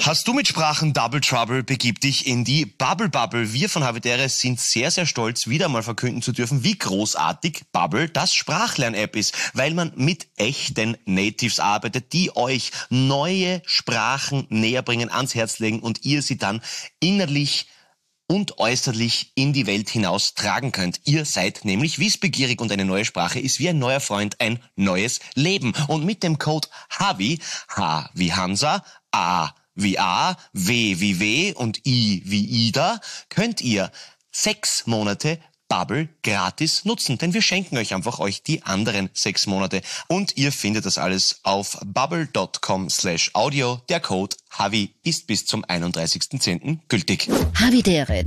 Hast du mit Sprachen Double Trouble? Begib dich in die Bubble Bubble. Wir von Havidere sind sehr, sehr stolz, wieder mal verkünden zu dürfen, wie großartig Bubble das Sprachlern-App ist, weil man mit echten Natives arbeitet, die euch neue Sprachen näher bringen, ans Herz legen und ihr sie dann innerlich und äußerlich in die Welt hinaus tragen könnt. Ihr seid nämlich wissbegierig und eine neue Sprache ist wie ein neuer Freund ein neues Leben. Und mit dem Code HAVI, H wie Hansa, A wie A, W wie W und I wie Ida, könnt ihr 6 Monate Bubble gratis nutzen, denn wir schenken euch die anderen 6 Monate. Und ihr findet das alles auf bubble.com/audio. Der Code HAVI ist bis zum 31.10. gültig. Havidere.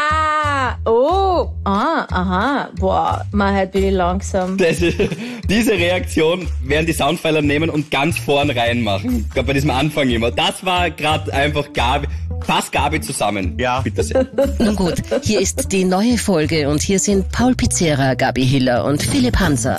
Aha. Boah, halt bin ich langsam. Diese Reaktion werden die Soundpfeiler nehmen und ganz vorn reinmachen. Bei diesem Anfang immer. Das war gerade einfach Gabi. Fass Gabi zusammen. Ja. Bitte sehr. Nun gut, hier ist die neue Folge und hier sind Paul Pizzera, Gabi Hiller und Philipp Hanser.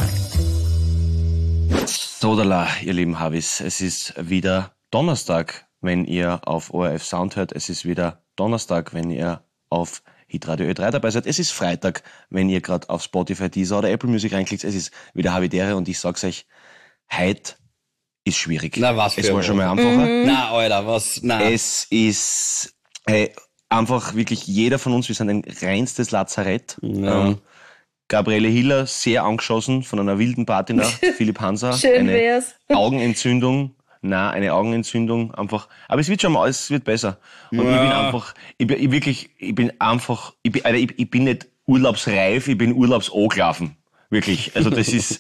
Sodala, ihr lieben Havis, es ist wieder Donnerstag, wenn ihr auf ORF Sound hört. Es ist wieder Donnerstag, wenn ihr auf Hitradio Ö3 dabei seid. Es ist Freitag, wenn ihr gerade auf Spotify, Deezer oder Apple Music reinklickt. Es ist wieder Havidere und ich sag's euch, heute ist schwierig. Na, was für es war schon mal einfacher. Na, Alter, was? Na. Es ist einfach wirklich jeder von uns, wir sind ein reinstes Lazarett. Ja. Gabriele Hiller, sehr angeschossen von einer wilden Party nach Philipp Hansa. Schön wär's. Augenentzündung. Eine Augenentzündung einfach. Aber es wird schon mal, es wird besser. Und ich bin nicht urlaubsreif, ich bin urlaubsangelaufen. Wirklich. Also ich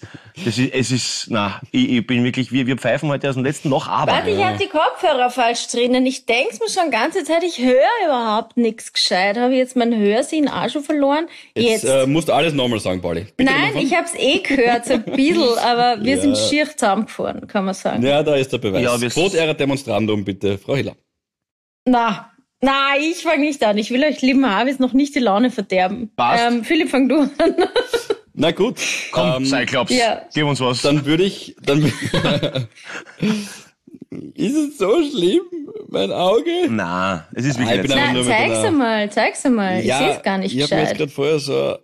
bin wirklich, wir pfeifen heute aus dem letzten Loch, aber. Warte, ich hab die Kopfhörer falsch drinnen. Ich denk's mir schon ganze Zeit, ich höre überhaupt nichts gescheit. Habe ich jetzt mein Hörsinn auch schon verloren? Jetzt musst du alles nochmal sagen, Pauli. Bitte. Nein, ich hab's gehört, so ein bisschen, aber wir sind schier zusammengefahren, kann man sagen. Ja, da ist der Beweis. Ja, Quod erat demonstrandum, bitte, Frau Hiller. Na, ich fang nicht an. Ich will euch lieben Havis noch nicht die Laune verderben. Passt. Philipp, fang du an. Na gut. Komm, Cyclops, gib uns was. Dann ist es so schlimm, mein Auge? Na, es ist wirklich nicht so. Nein, zeig's einmal. Ja, ich seh's gar nicht ich habe mir jetzt gescheit. gerade vorher so...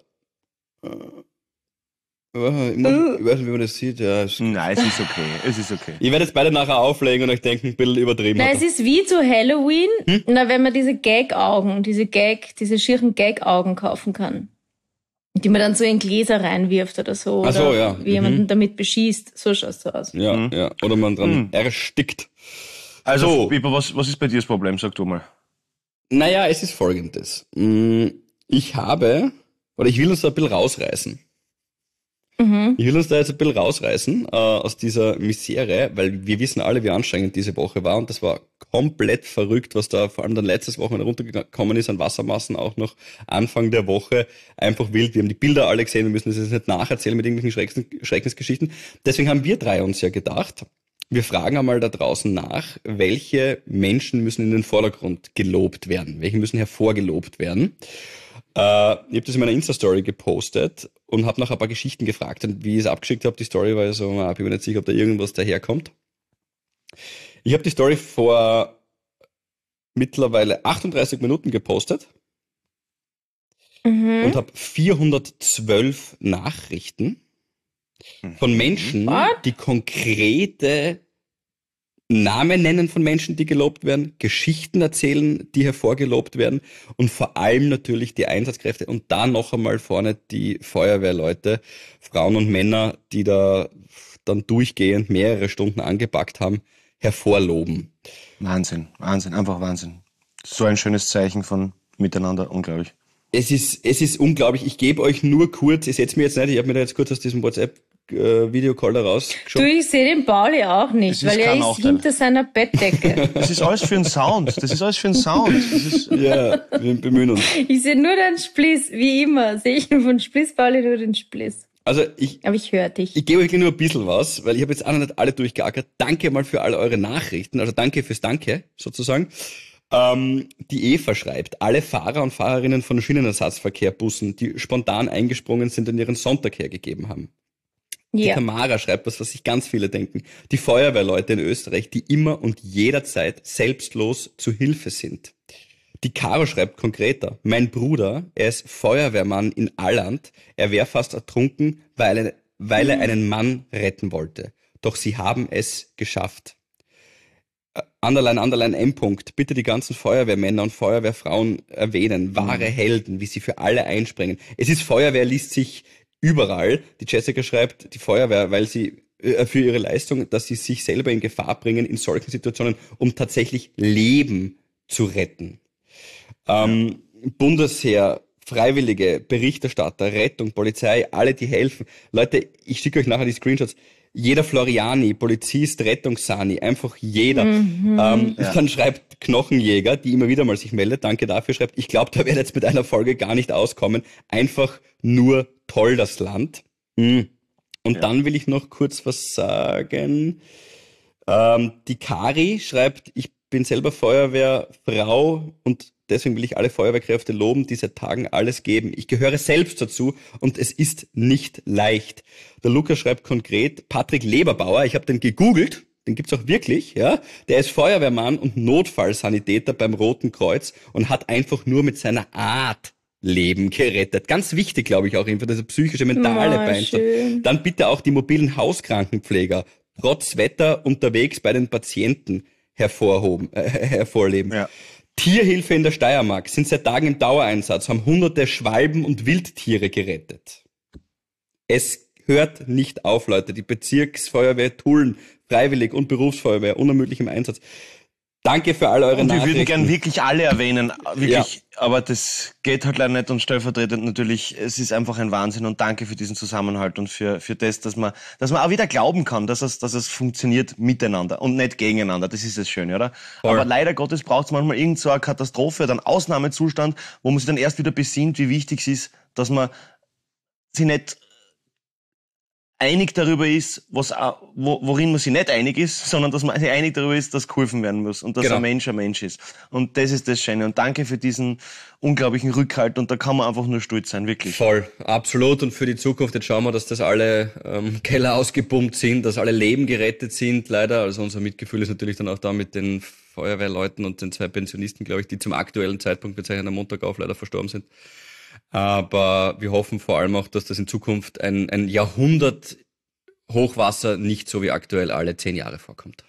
ich weiß nicht, wie man das sieht. Ja. Nein, es ist okay. Ich werde jetzt beide nachher auflegen und euch denken, ein bisschen übertrieben. Na, es ist wie zu Halloween, wenn man diese Gag-Augen, diese schieren Gag-Augen kaufen kann. Die man dann so in Gläser reinwirft oder so. Ach so, oder ja. wie jemanden damit beschießt. So schaut's so aus. Ja. Oder man dran erstickt. Also, Biber, was ist bei dir das Problem? Sag du mal. Naja, es ist Folgendes. Ich will uns da ein bisschen rausreißen. Ich will uns da jetzt ein bisschen rausreißen aus dieser Misere, weil wir wissen alle, wie anstrengend diese Woche war und das war komplett verrückt, was da vor allem dann letztes Wochenende runtergekommen ist an Wassermassen, auch noch Anfang der Woche. Einfach wild. Wir haben die Bilder alle gesehen, wir müssen das jetzt nicht nacherzählen mit irgendwelchen Schreckensgeschichten. Deswegen haben wir drei uns ja gedacht, wir fragen einmal da draußen nach, welche Menschen müssen in den Vordergrund gelobt werden, welche müssen hervorgelobt werden. Ich habe das in meiner Insta-Story gepostet und habe nach ein paar Geschichten gefragt. Und wie ich es abgeschickt habe, die Story, war ich so, ich bin mir nicht sicher, ob da irgendwas daherkommt. Ich habe die Story vor mittlerweile 38 Minuten gepostet und habe 412 Nachrichten von Menschen, die konkrete Namen nennen von Menschen, die gelobt werden, Geschichten erzählen, die hervorgelobt werden und vor allem natürlich die Einsatzkräfte und da noch einmal vorne die Feuerwehrleute, Frauen und Männer, die da dann durchgehend mehrere Stunden angepackt haben, hervorloben. Wahnsinn, einfach Wahnsinn. So ein schönes Zeichen von Miteinander, unglaublich. Es ist unglaublich, ich gebe euch nur kurz, ich setze mir jetzt nicht, ich habe mir da jetzt kurz aus diesem WhatsApp-Videocall da rausgeschaut. Du, ich sehe den Pauli auch nicht, weil er ist hinter seiner Bettdecke. Das ist alles für einen Sound. Ja, wir bemühen uns. Ich sehe nur den Spliss, wie immer. Sehe ich von Spliss, Pauli, nur den Spliss. Also aber ich höre dich. Ich gebe euch nur ein bisschen was, weil ich habe jetzt auch noch nicht alle durchgeackert. Danke mal für all eure Nachrichten, also danke fürs Danke sozusagen. Die Eva schreibt, alle Fahrer und Fahrerinnen von Schienenersatzverkehrbussen, die spontan eingesprungen sind und ihren Sonntag hergegeben haben. Die Ja. Tamara schreibt was sich ganz viele denken. Die Feuerwehrleute in Österreich, die immer und jederzeit selbstlos zu Hilfe sind. Die Caro schreibt konkreter. Mein Bruder, er ist Feuerwehrmann in Alland. Er wäre fast ertrunken, weil er einen Mann retten wollte. Doch sie haben es geschafft. Underline, M. Bitte die ganzen Feuerwehrmänner und Feuerwehrfrauen erwähnen. Wahre Helden, wie sie für alle einspringen. Es ist Feuerwehr, liest sich überall. Die Jessica schreibt, die Feuerwehr, weil sie für ihre Leistung, dass sie sich selber in Gefahr bringen in solchen Situationen, um tatsächlich Leben zu retten. Bundesheer, Freiwillige, Berichterstatter, Rettung, Polizei, alle, die helfen. Leute, ich schicke euch nachher die Screenshots. Jeder Floriani, Polizist, Rettungssani, einfach jeder. Dann schreibt Knochenjäger, die immer wieder mal sich meldet, danke dafür, schreibt, ich glaube, da wird jetzt mit einer Folge gar nicht auskommen. Einfach nur toll, das Land. Und dann will ich noch kurz was sagen. Die Kari schreibt, ich bin selber Feuerwehrfrau und deswegen will ich alle Feuerwehrkräfte loben, die seit Tagen alles geben. Ich gehöre selbst dazu und es ist nicht leicht. Der Lukas schreibt konkret, Patrick Leberbauer, ich habe den gegoogelt, den gibt's auch wirklich, ja. Der ist Feuerwehrmann und Notfallsanitäter beim Roten Kreuz und hat einfach nur mit seiner Art Leben gerettet. Ganz wichtig, glaube ich, auch für das psychische, mentale Beistand. Dann bitte auch die mobilen Hauskrankenpfleger trotz Wetter unterwegs bei den Patienten hervorleben. Ja. Tierhilfe in der Steiermark sind seit Tagen im Dauereinsatz, haben hunderte Schwalben und Wildtiere gerettet. Es hört nicht auf, Leute. Die Bezirksfeuerwehr Tulln, Freiwillig und Berufsfeuerwehr, unermüdlich im Einsatz. Danke für all eure Nachrichten. Wir würden gern wirklich alle erwähnen, wirklich, aber das geht halt leider nicht und stellvertretend natürlich, es ist einfach ein Wahnsinn und danke für diesen Zusammenhalt und für das, dass man auch wieder glauben kann, dass es funktioniert miteinander und nicht gegeneinander. Das ist das Schöne, oder? Voll. Aber leider Gottes braucht es manchmal irgend so eine Katastrophe oder einen Ausnahmezustand, wo man sich dann erst wieder besinnt, wie wichtig es ist, dass man sich nicht einig darüber ist, worin man sich nicht einig ist, sondern dass man sich einig darüber ist, dass geholfen werden muss und dass ein Mensch ist. Und das ist das Schöne. Und danke für diesen unglaublichen Rückhalt und da kann man einfach nur stolz sein, wirklich. Voll, absolut. Und für die Zukunft, jetzt schauen wir, dass das alle Keller ausgepumpt sind, dass alle Leben gerettet sind, leider. Also unser Mitgefühl ist natürlich dann auch da mit den Feuerwehrleuten und den 2 Pensionisten, glaube ich, die zum aktuellen Zeitpunkt, wir zeichnen am Montag auf, leider verstorben sind. Aber wir hoffen vor allem auch, dass das in Zukunft ein Jahrhundert Hochwasser nicht so wie aktuell alle 10 Jahre vorkommt.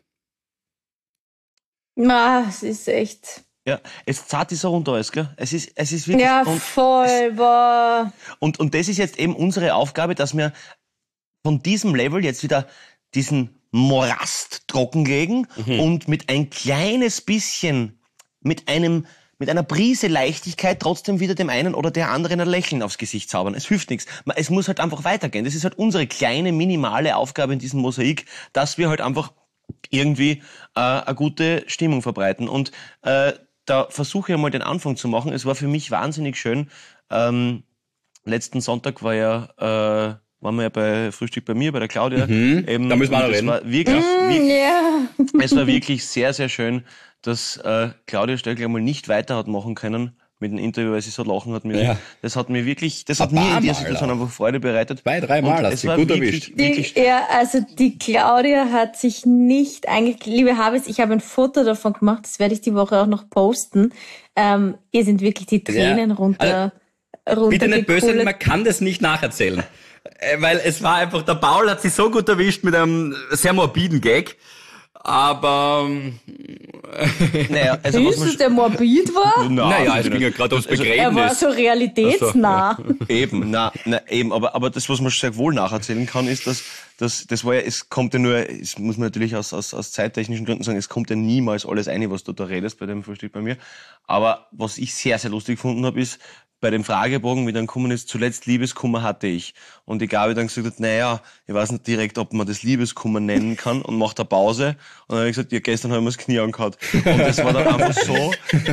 Es ist echt... Ja, es zahlt so runter alles, gell? Es ist wirklich... Ja, voll, boah. Und das ist jetzt eben unsere Aufgabe, dass wir von diesem Level jetzt wieder diesen Morast trockenlegen und mit ein kleines bisschen, mit einer Prise Leichtigkeit trotzdem wieder dem einen oder der anderen ein Lächeln aufs Gesicht zaubern. Es hilft nichts. Es muss halt einfach weitergehen. Das ist halt unsere kleine, minimale Aufgabe in diesem Mosaik, dass wir halt einfach irgendwie eine gute Stimmung verbreiten. Und da versuche ich mal den Anfang zu machen. Es war für mich wahnsinnig schön. Letzten Sonntag waren wir ja bei Frühstück bei mir, bei der Claudia. Eben, da müssen wir auch reden. Es war wirklich sehr, sehr schön, dass Claudia Stöckl einmal nicht weiter hat machen können mit dem Interview, weil sie so lachen hat müssen. Ja. Das hat mir wirklich, das hat mir in der Situation einfach Freude bereitet. 2-3 Mal hast du gut erwischt. Also die Claudia hat sich nicht eigentlich, liebe Habis, ich habe ein Foto davon gemacht, das werde ich die Woche auch noch posten. Ihr sind wirklich die Tränen runter. Bitte nicht böse, man kann das nicht nacherzählen. Weil es war einfach, der Paul hat sich so gut erwischt mit einem sehr morbiden Gag. Aber naja, also ist es der morbid war? Naja, es ging ja gerade ums Begräbnis. Er war so realitätsnah. Also, ja. Eben, aber das, was man sehr wohl nacherzählen kann, ist, dass das war ja, es kommt ja nur, es muss man natürlich aus zeittechnischen Gründen sagen, es kommt ja niemals alles ein, was du da redest bei dem Frühstück bei mir. Aber was ich sehr, sehr lustig gefunden habe, ist, bei dem Fragebogen, wie dann gekommen ist, zuletzt Liebeskummer hatte ich. Und die Gabi dann gesagt hat, naja, ich weiß nicht direkt, ob man das Liebeskummer nennen kann und macht eine Pause. Und dann habe ich gesagt, ja, gestern habe ich mir das Knie angehauen. Und das war dann einfach so,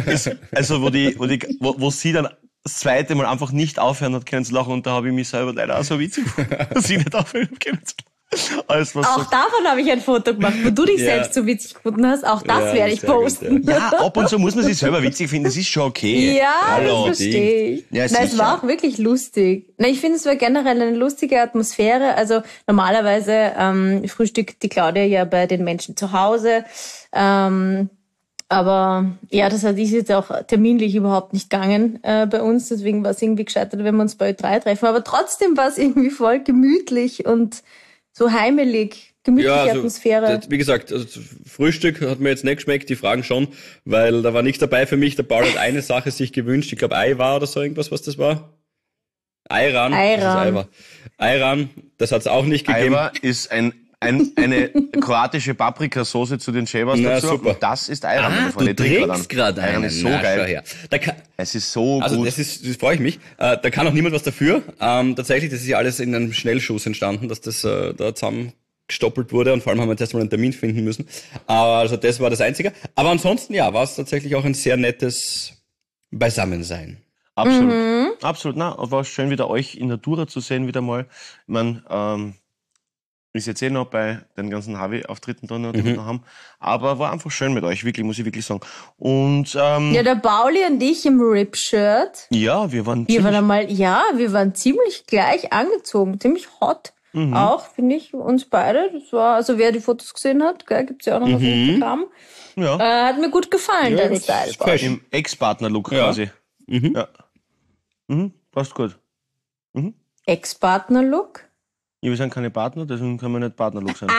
wo sie dann das zweite Mal einfach nicht aufhören hat können zu lachen und da habe ich mich selber leider auch so witzig gefunden, dass ich nicht aufhören können zu lachen. Alles, was Auch davon habe ich ein Foto gemacht, wo du dich selbst so witzig gefunden hast. Auch das werde ich posten. Ja, ab und zu muss man sich selber witzig finden, das ist schon okay. Ja, Hallo. das verstehe ich. Ja, Nein, es war auch wirklich lustig. Ich finde, es war generell eine lustige Atmosphäre. Also normalerweise frühstückt die Claudia ja bei den Menschen zu Hause. Aber ja, das ist jetzt auch terminlich überhaupt nicht gegangen bei uns. Deswegen war es irgendwie gescheitert, wenn wir uns bei Ö3 treffen. Aber trotzdem war es irgendwie voll gemütlich und so heimelig, gemütliche Atmosphäre. Wie gesagt, also Frühstück hat mir jetzt nicht geschmeckt, die Fragen schon, weil da war nichts dabei für mich. Der Paul hat eine Sache sich gewünscht, ich glaube Ei war oder so irgendwas, was das war. Ayran. Ayran, das hat es auch nicht gegeben. Ayran ist eine kroatische Paprikasauce zu den Cebas dazu. Super. Und das ist Ayran. Du trinkst gerade Ayran ist so geil. Es ist so gut. Also das freue ich mich. Da kann auch niemand was dafür. Tatsächlich, das ist ja alles in einem Schnellschuss entstanden, dass das da zusammengestoppelt wurde und vor allem haben wir jetzt erstmal einen Termin finden müssen. Also das war das Einzige. Aber ansonsten, ja, war es tatsächlich auch ein sehr nettes Beisammensein. Absolut. Absolut. Na, war schön wieder euch in Natura zu sehen wieder mal. Ich meine, ist jetzt noch bei den ganzen Harvey-Auftritten da noch, die wir noch haben. Aber war einfach schön mit euch, wirklich, muss ich wirklich sagen. Und, ja, der Pauli und ich im Rip-Shirt. Ja, wir waren ziemlich gleich angezogen, ziemlich hot. Auch, finde ich, uns beide. Das war, also wer die Fotos gesehen hat, gibt's ja auch noch auf Instagram. Ja. Hat mir gut gefallen, dein Style. Im Ex-Partner-Look quasi. Ja. Passt gut. Ex-Partner-Look? Ja, wir sind keine Partner, deswegen können wir nicht Partnerlook sein.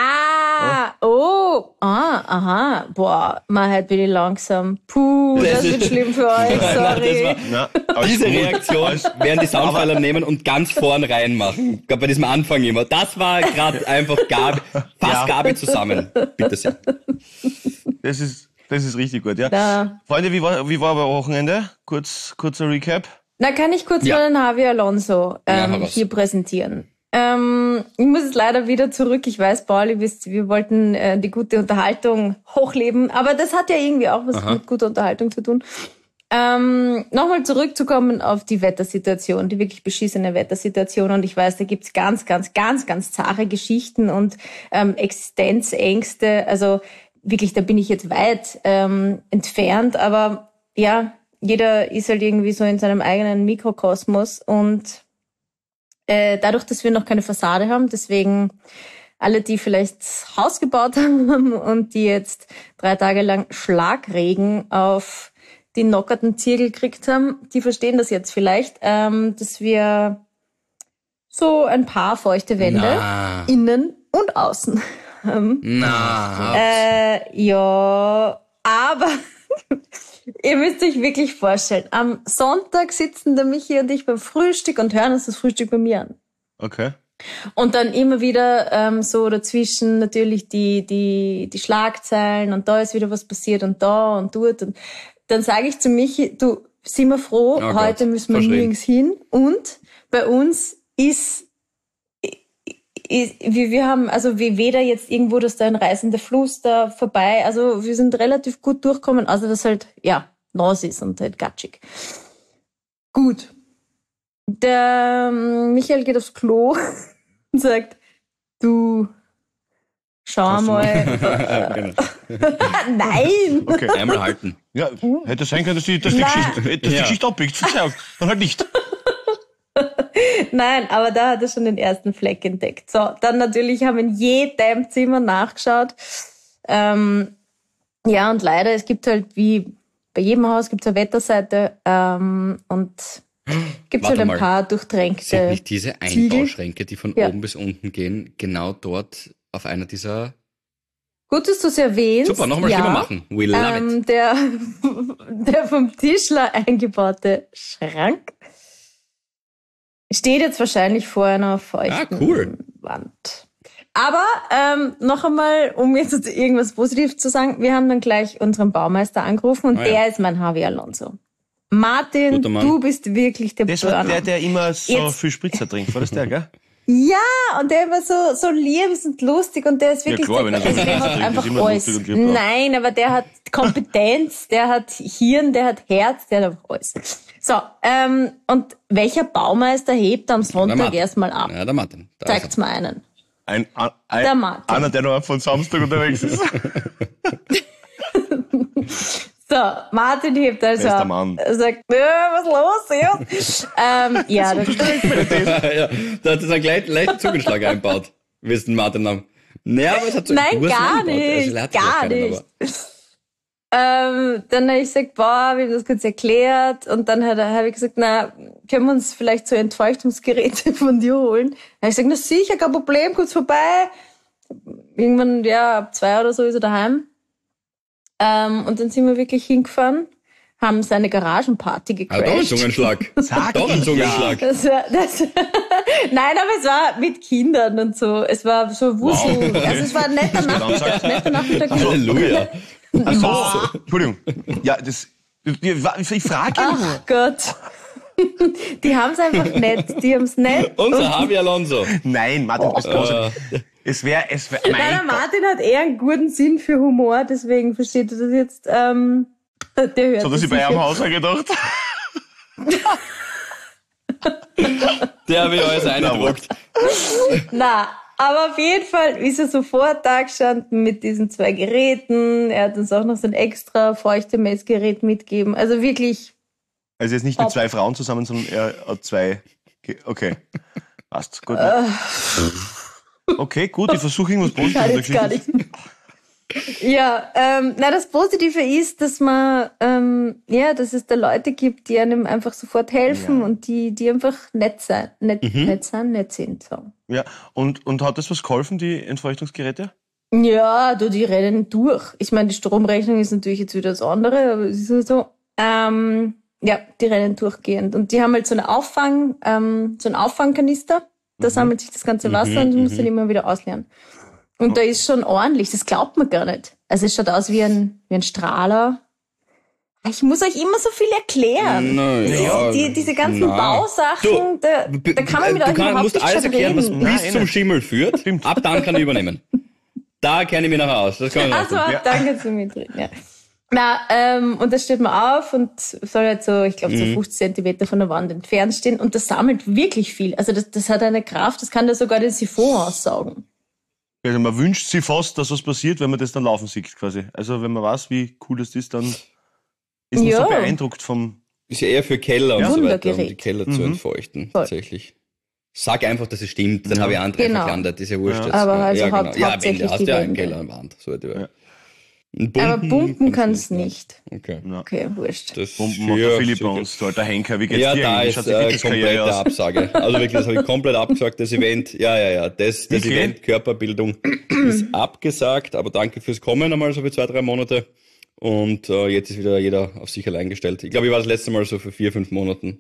Aha. Boah, heute bin ich langsam. Das wird schlimm für euch, sorry. Diese Reaktion werden die Soundpfeiler nehmen und ganz vorn reinmachen. Bei diesem Anfang immer. Das war gerade einfach Gabi zusammen. Bitte sehr. Das ist richtig gut, ja. Freunde, wie war euer Wochenende? Kurzer Recap. Na, kann ich kurz mal den Javi Alonso hier präsentieren. Ich muss jetzt leider wieder zurück. Ich weiß, Pauli, wir wollten die gute Unterhaltung hochleben, aber das hat ja irgendwie auch was mit guter Unterhaltung zu tun. Nochmal zurückzukommen auf die Wettersituation, die wirklich beschissene Wettersituation. Und ich weiß, da gibt's ganz zahre Geschichten und Existenzängste. Also wirklich, da bin ich jetzt weit entfernt. Aber ja, jeder ist halt irgendwie so in seinem eigenen Mikrokosmos und dadurch, dass wir noch keine Fassade haben, deswegen alle, die vielleicht Haus gebaut haben und die jetzt 3 Tage lang Schlagregen auf die nockerten Ziegel gekriegt haben, die verstehen das jetzt vielleicht, dass wir so ein paar feuchte Wände innen und außen haben. Ja, aber ihr müsst euch wirklich vorstellen, am Sonntag sitzen der Michi und ich beim Frühstück und hören uns das Frühstück bei mir an. Okay. Und dann immer wieder so dazwischen natürlich die Schlagzeilen und da ist wieder was passiert und da und dort. Und dann sage ich zu Michi, du, sind wir froh, heute müssen wir nirgends hin. Und bei uns wir haben, also wie weder jetzt irgendwo, dass da ein reißender Fluss da vorbei, also wir sind relativ gut durchgekommen, also dass halt, nass ist und halt gatschig. Gut. Der Michael geht aufs Klo und sagt, du, schau mal. Nein! Okay. Einmal halten. Ja, hätte sein können, dass die Geschichte abbiegt. Verzeihung, dann halt nicht. Nein, aber da hat er schon den ersten Fleck entdeckt. So, dann natürlich haben wir in jedem Zimmer nachgeschaut. Und leider, es gibt halt wie bei jedem Haus gibt's eine Wetterseite und gibt's halt ein paar durchtränkte Sind nicht diese Einbauschränke, die von oben bis unten gehen, genau dort auf einer dieser... Gut, dass du es erwähnst. Super, nochmal Stimme machen. We love it. Der vom Tischler eingebaute Schrank steht jetzt wahrscheinlich vor einer feuchten Wand. Aber noch einmal, um jetzt irgendwas Positives zu sagen, wir haben dann gleich unseren Baumeister angerufen und der ist mein Javi Alonso. Martin, du bist wirklich der Das war der immer so viel Spritzer trinkt. War das der, gell? Ja, und der war so liebens und lustig und der ist wirklich, ja, klar, der hat einfach alles. Nein, aber der hat Kompetenz, der hat Hirn, der hat Herz, der hat einfach alles. So, und welcher Baumeister hebt am Sonntag erstmal ab? Ja, der Martin. Zeigt's mal einen. Der Martin. Einer, der noch von Samstag unterwegs ist. So, Martin hebt also Bester ab. Mann. Er sagt, was los? Ja, das Ja, da hat es einen leichten Zungenschlag einbaut. Wie es den Martin haben. Naja, aber es hat so Nein, gar nicht. Gar nicht. Dann habe ich gesagt, wir haben das kurz erklärt und dann habe ich gesagt, können wir uns vielleicht so Entfeuchtungsgeräte von dir holen? Dann habe ich gesagt, na sicher, kein Problem, kurz vorbei. Irgendwann, ab 2 oder so ist er daheim. Und dann sind wir wirklich hingefahren, haben seine Garagenparty gecrashed. Doch ein Zungenschlag. Doch ein Zungenschlag. Nein, aber es war mit Kindern und so. Es war so Wusel. Wow. Also es war ein netter Nachmittag. Halleluja. Achso, Entschuldigung. Ja, ich frage ihn nur. Ach Gott. Die haben es einfach nett. Die haben es nett. Unser Javi Alonso. Nein, Martin, das große. Es wäre, Nein, der Martin hat eher einen guten Sinn für Humor, deswegen versteht er das jetzt. Der hört so, dass ich bei einem Haus gedacht. Der habe ich alles eingedruckt. Aber auf jeden Fall ist er sofort da gestanden mit diesen 2 Geräten. Er hat uns auch noch so ein extra Feuchtemessgerät mitgegeben. Also wirklich. Also jetzt nicht mit 2 Frauen zusammen, sondern er hat 2. Okay. Passt. Gut. Okay, gut, ich versuche irgendwas Positives gar nicht. Ja, das Positive ist, dass man, dass es da Leute gibt, die einem einfach sofort helfen und die einfach nett sind. So. Ja, und hat das was geholfen, die Entfeuchtungsgeräte? Ja, die rennen durch. Ich meine, die Stromrechnung ist natürlich jetzt wieder das andere, aber es ist halt so. Die rennen durchgehend. Und die haben halt so einen Auffangkanister. Da sammelt sich das ganze Wasser und muss dann immer wieder ausleeren. Und da ist schon ordentlich, das glaubt man gar nicht. Also es schaut aus wie ein Strahler. Ich muss euch immer so viel erklären. Diese ganzen Bausachen, da kann man mit euch überhaupt nicht alles erklären, was reden. bis zum Schimmel führt. Ab dann kann ich übernehmen. Da kenne ich mich nachher aus. Das kann ich dann kannst du mitreden, ja. Und das steht man auf und soll halt so, ich glaube, so 50 Zentimeter von der Wand entfernt stehen und das sammelt wirklich viel. Also das hat eine Kraft, das kann da sogar den Siphon aussaugen. Also man wünscht sich fast, dass was passiert, wenn man das dann laufen sieht, quasi. Also wenn man weiß, wie cool das ist, dann ist man so beeindruckt vom... Ist ja eher für Keller und so weiter, um Wundergerät. die Keller zu entfeuchten, tatsächlich. Sag einfach, dass es stimmt, dann habe ich andere verklandet, ist ja wurscht. Jetzt. Aber also genau. hauptsächlich wenn du hast die ja einen Wände. Keller an der Wand. So etwa. Aber pumpen kannst ne? nicht. Okay. Okay, wurscht. Das Bomben macht der Philipp bei uns, der alter Henker. Wie geht's ja, dir da eigentlich? ist Schaut die Fitnesskarriere komplette aus? Absage. Also wirklich, das habe ich komplett abgesagt, das Event. Ja. Das Wirklich? Event Körperbildung ist abgesagt, aber danke fürs Kommen einmal so für 2-3 Monate. Und jetzt ist wieder jeder auf sich allein gestellt. Ich glaube, ich war das letzte Mal so für 4-5 Monaten.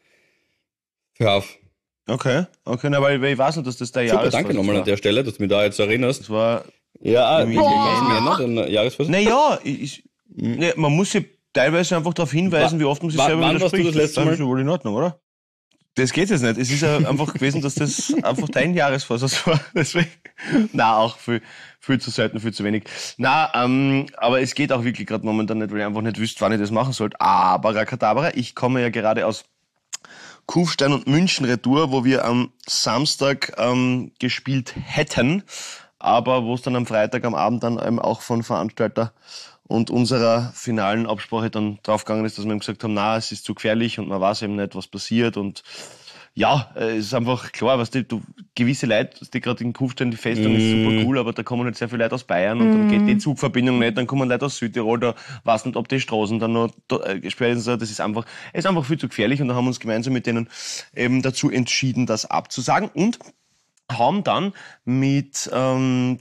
Hör auf. Okay, weil ich weiß nicht, dass das der Super, Jahresvorsatz danke nochmal war. an der Stelle, dass du mich da jetzt erinnerst. Das war... Ja, Irgendwie- den Jahresvorsatz. Naja, man muss ja teilweise einfach darauf hinweisen, wie oft man sich selber wann warst du widerspricht. das letzte ist Mal? schon wohl in Ordnung, oder? Das geht jetzt nicht. Es ist ja einfach gewesen, dass das einfach dein Jahresvorsatz war. Deswegen, auch viel zu selten, viel zu wenig. Aber es geht auch wirklich gerade momentan nicht, weil ich einfach nicht wüsste, wann ich das machen sollte. Aber Rakadabra, ich komme ja gerade aus Kufstein und München Retour, wo wir am Samstag gespielt hätten, aber wo es dann am Freitag am Abend dann eben auch von Veranstalter und unserer finalen Absprache dann draufgegangen ist, dass wir ihm gesagt haben, es ist zu gefährlich und man weiß eben nicht, was passiert. Und ja, es ist einfach klar, du gewisse Leute, die gerade in Kufstein, die Festung ist super cool, aber da kommen halt sehr viele Leute aus Bayern und dann geht die Zugverbindung nicht, dann kommen Leute aus Südtirol, da weiß nicht, ob die Straßen dann noch gesperrt sind. Das ist einfach viel zu gefährlich und da haben wir uns gemeinsam mit denen eben dazu entschieden, das abzusagen und haben dann mit dem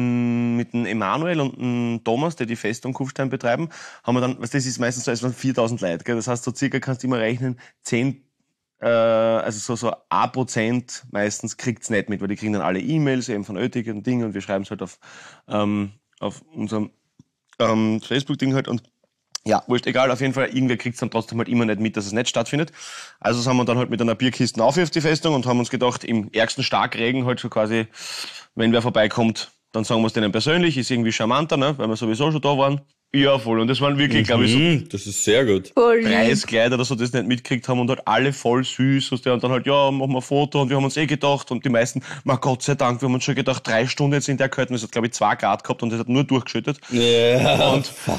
Emanuel und dem Thomas, die Festung Kufstein betreiben, haben wir dann, das ist meistens so, es waren 4.000 Leute, gell? Das heißt, so circa kannst du immer rechnen, 10, also so 1% meistens kriegt's nicht mit, weil die kriegen dann alle E-Mails eben von Oetig und Ding und wir schreiben es halt auf unserem Facebook-Ding halt und ja, wurscht, egal, auf jeden Fall, irgendwer kriegt's dann trotzdem halt immer nicht mit, dass es nicht stattfindet. Also sind wir dann halt mit einer Bierkiste auf die Festung und haben uns gedacht, im ärgsten Starkregen halt so quasi, wenn wer vorbeikommt, dann sagen wir es denen persönlich, ist irgendwie charmanter, ne, weil wir sowieso schon da waren. Ja, voll. Und das waren wirklich, glaube ich, so Das ist sehr gut. Voll lieb. 30 Leute oder so, das nicht mitgekriegt haben und halt alle voll süß. Und dann halt, ja, machen wir ein Foto und wir haben uns gedacht und die meisten, Gott sei Dank, wir haben uns schon gedacht, 3 Stunden jetzt in der Kälte, und es hat, glaube ich, 2 Grad gehabt und es hat nur durchgeschüttet. Ja,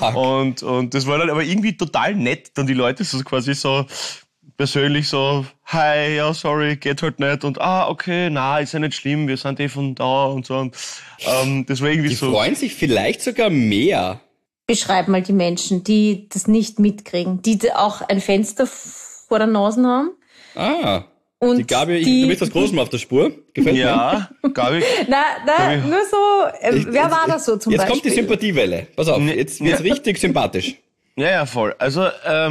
Und das war dann aber irgendwie total nett, dann die Leute so quasi so persönlich so, hi, ja, sorry, geht halt nicht und okay, ist ja nicht schlimm, wir sind von da und so. Und das war irgendwie die so. freuen sich vielleicht sogar mehr. Beschreib mal die Menschen, die das nicht mitkriegen, die auch ein Fenster vor der Nase haben. Und Die Gabi, du bist das Großem auf der Spur. Gefällt mir. Ja, Gabi. Nein, nur so, wer war das so zum Jetzt Beispiel? kommt die Sympathiewelle. Pass auf, jetzt wird's richtig sympathisch. Ja, voll. Also,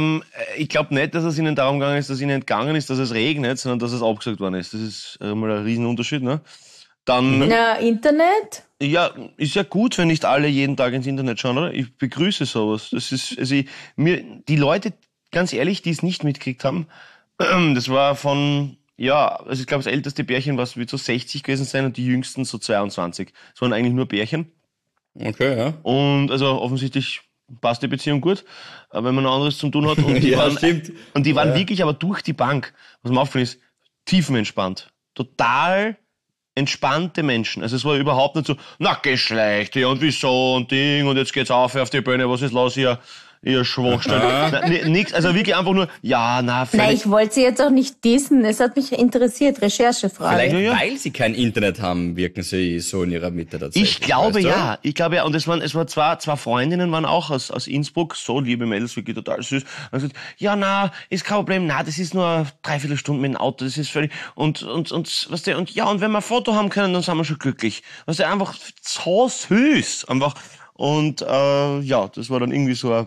ich glaube nicht, dass es ihnen darum gegangen ist, dass ihnen entgangen ist, dass es regnet, sondern dass es abgesagt worden ist. Das ist mal ein Riesenunterschied, ne? Dann, Na, Internet? ja, ist ja gut, wenn nicht alle jeden Tag ins Internet schauen, oder? Ich begrüße sowas. Das ist, also die Leute, ganz ehrlich, die es nicht mitgekriegt haben, das war von, also ich glaube, das älteste Pärchen, was wird so 60 gewesen sein und die jüngsten so 22. Es waren eigentlich nur Pärchen. Okay, ja. Und also offensichtlich passt die Beziehung gut, wenn man anderes zu tun hat. Und die Ja, waren, stimmt. Und die waren wirklich aber durch die Bank, was mir aufgefallen ist, tiefenentspannt. Total entspannte Menschen. Also es war überhaupt nicht so, Geschlecht, ja und wieso und Ding und jetzt geht's auf die Bühne, was ist los hier? Ihr Schwachstelle. Nix, also wirklich einfach nur, Nein, völlig. ich wollte sie jetzt auch nicht dissen. Es hat mich interessiert, Recherchefrage. Vielleicht, weil sie kein Internet haben, wirken sie so in ihrer Mitte tatsächlich. Ich glaube weißt du? ja. Ich glaube ja. Und es waren zwei Freundinnen waren auch aus Innsbruck, so liebe Mädels, wirklich total süß. Und gesagt, ist kein Problem, das ist nur 3/4 Stunde mit dem Auto, das ist völlig, und, weißt du, und wenn wir ein Foto haben können, dann sind wir schon glücklich. Weißt du, einfach so süß, einfach. Und, das war dann irgendwie so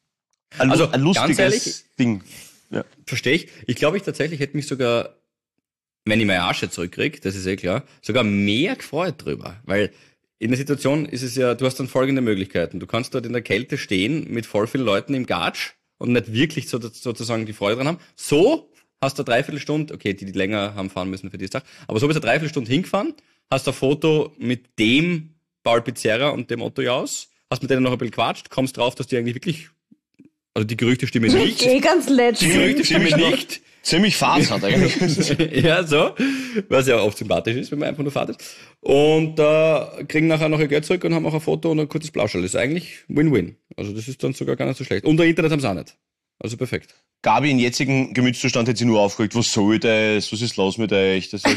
ein lustiges ganz ehrlich, Ding. Ja. Verstehe ich. Ich glaube, ich tatsächlich hätte mich sogar, wenn ich meine Asche zurückkriege, das ist eh klar, sogar mehr gefreut drüber. Weil in der Situation ist es ja, du hast dann folgende Möglichkeiten. Du kannst dort in der Kälte stehen mit voll vielen Leuten im Gatsch und nicht wirklich sozusagen die Freude dran haben. So hast du 3/4 Stunde, okay, die länger haben fahren müssen für die Tag, aber so bist du 3/4 Stunde hingefahren, hast ein Foto mit dem Paul Pizzerra und dem Otto Jaus, hast mit denen noch ein bisschen quatscht, kommst drauf, dass die eigentlich wirklich, also die Gerüchte stimmen nicht. Ganz nett. Die Gerüchte stimmen nicht. Ziemlich Fahrt hat eigentlich. Ja, so. Was ja oft sympathisch ist, wenn man einfach nur fahrt ist. Und kriegen nachher noch ihr Geld zurück und haben auch ein Foto und ein kurzes Plauschel. Das ist eigentlich Win-Win. Also das ist dann sogar gar nicht so schlecht. Und der Internet haben sie auch nicht. Also perfekt. Gabi, in jetzigen Gemütszustand hätte sie nur aufgeregt, was soll das? Was ist los mit euch? Das ist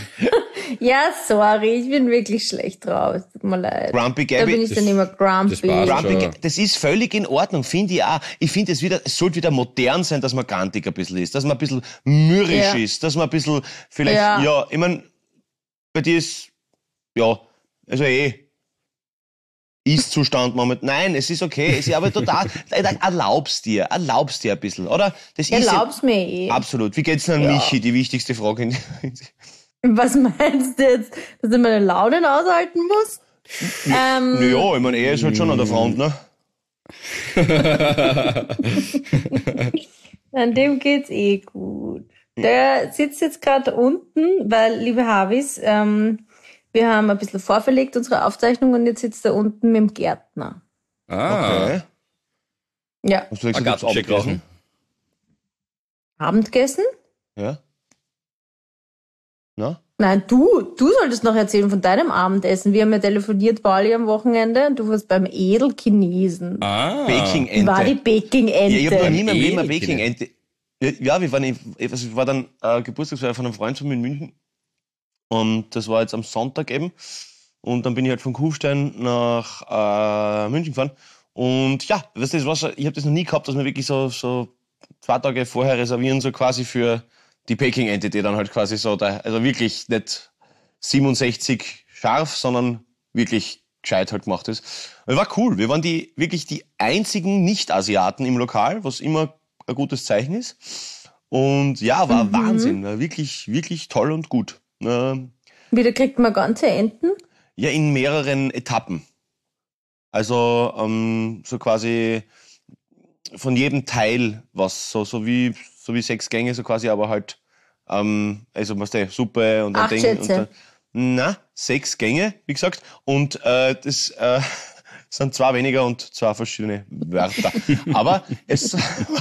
Ja, sorry, ich bin wirklich schlecht drauf. Tut mir leid. Grumpy Da Gabi. bin ich dann immer grumpy. das passt. Grumpy, Schon. das ist völlig in Ordnung, finde ich auch. Ich finde, es sollte wieder modern sein, dass man grantig ein bisschen ist, dass man ein bisschen mürrisch Ja. ist, dass man ein bisschen vielleicht, Ja. ich mein, bei dir ist, Ist-Zustand momentan. Nein, es ist okay, es ist aber total, erlaubst dir ein bisschen, oder? Das ist Erlaub's mir eh. Absolut. Wie geht's denn an Michi, die wichtigste Frage? Was meinst du jetzt, dass ich meine Launen aushalten muss? Naja, ich meine, er ist halt schon an der Front, ne? An dem geht's eh gut. Der sitzt jetzt gerade unten, weil, liebe Havis, wir haben ein bisschen vorverlegt unsere Aufzeichnung und jetzt sitzt er unten mit dem Gärtner. Okay. Ja. Hast du gesagt, Ein du hast Gartencheck abgegessen? Abendessen? Ja. Na? Nein, du solltest noch erzählen von deinem Abendessen. Wir haben ja telefoniert, Pauli, am Wochenende und du warst beim Edelchinesen. Baking-Ente. War die Baking-Ente. Ja, ich habe noch nie in meinem Leben eine Baking-Ente. Baking-Ente. Ja, ich war dann Geburtstagsfeier von einem Freund von mir in München. Und das war jetzt am Sonntag eben. Und dann bin ich halt von Kufstein nach München gefahren. Und ja, weißt du, ich habe das noch nie gehabt, dass wir wirklich so 2 Tage vorher reservieren, so quasi für die Peking-Ente, die dann halt quasi so, also wirklich nicht 67 scharf, sondern wirklich gescheit halt gemacht ist. Und war cool. Wir waren wirklich die einzigen Nicht-Asiaten im Lokal, was immer ein gutes Zeichen ist. Und ja, war Wahnsinn. War wirklich, wirklich toll und gut. Wieder kriegt man ganze Enten? Ja, in mehreren Etappen. Also so quasi von jedem Teil was, so wie 6 Gänge, so quasi, aber halt, also was der Suppe und dann 8 Schätze. und dann, 6 Gänge, wie gesagt. Und das sind zwei weniger und zwei verschiedene Wörter. Aber es...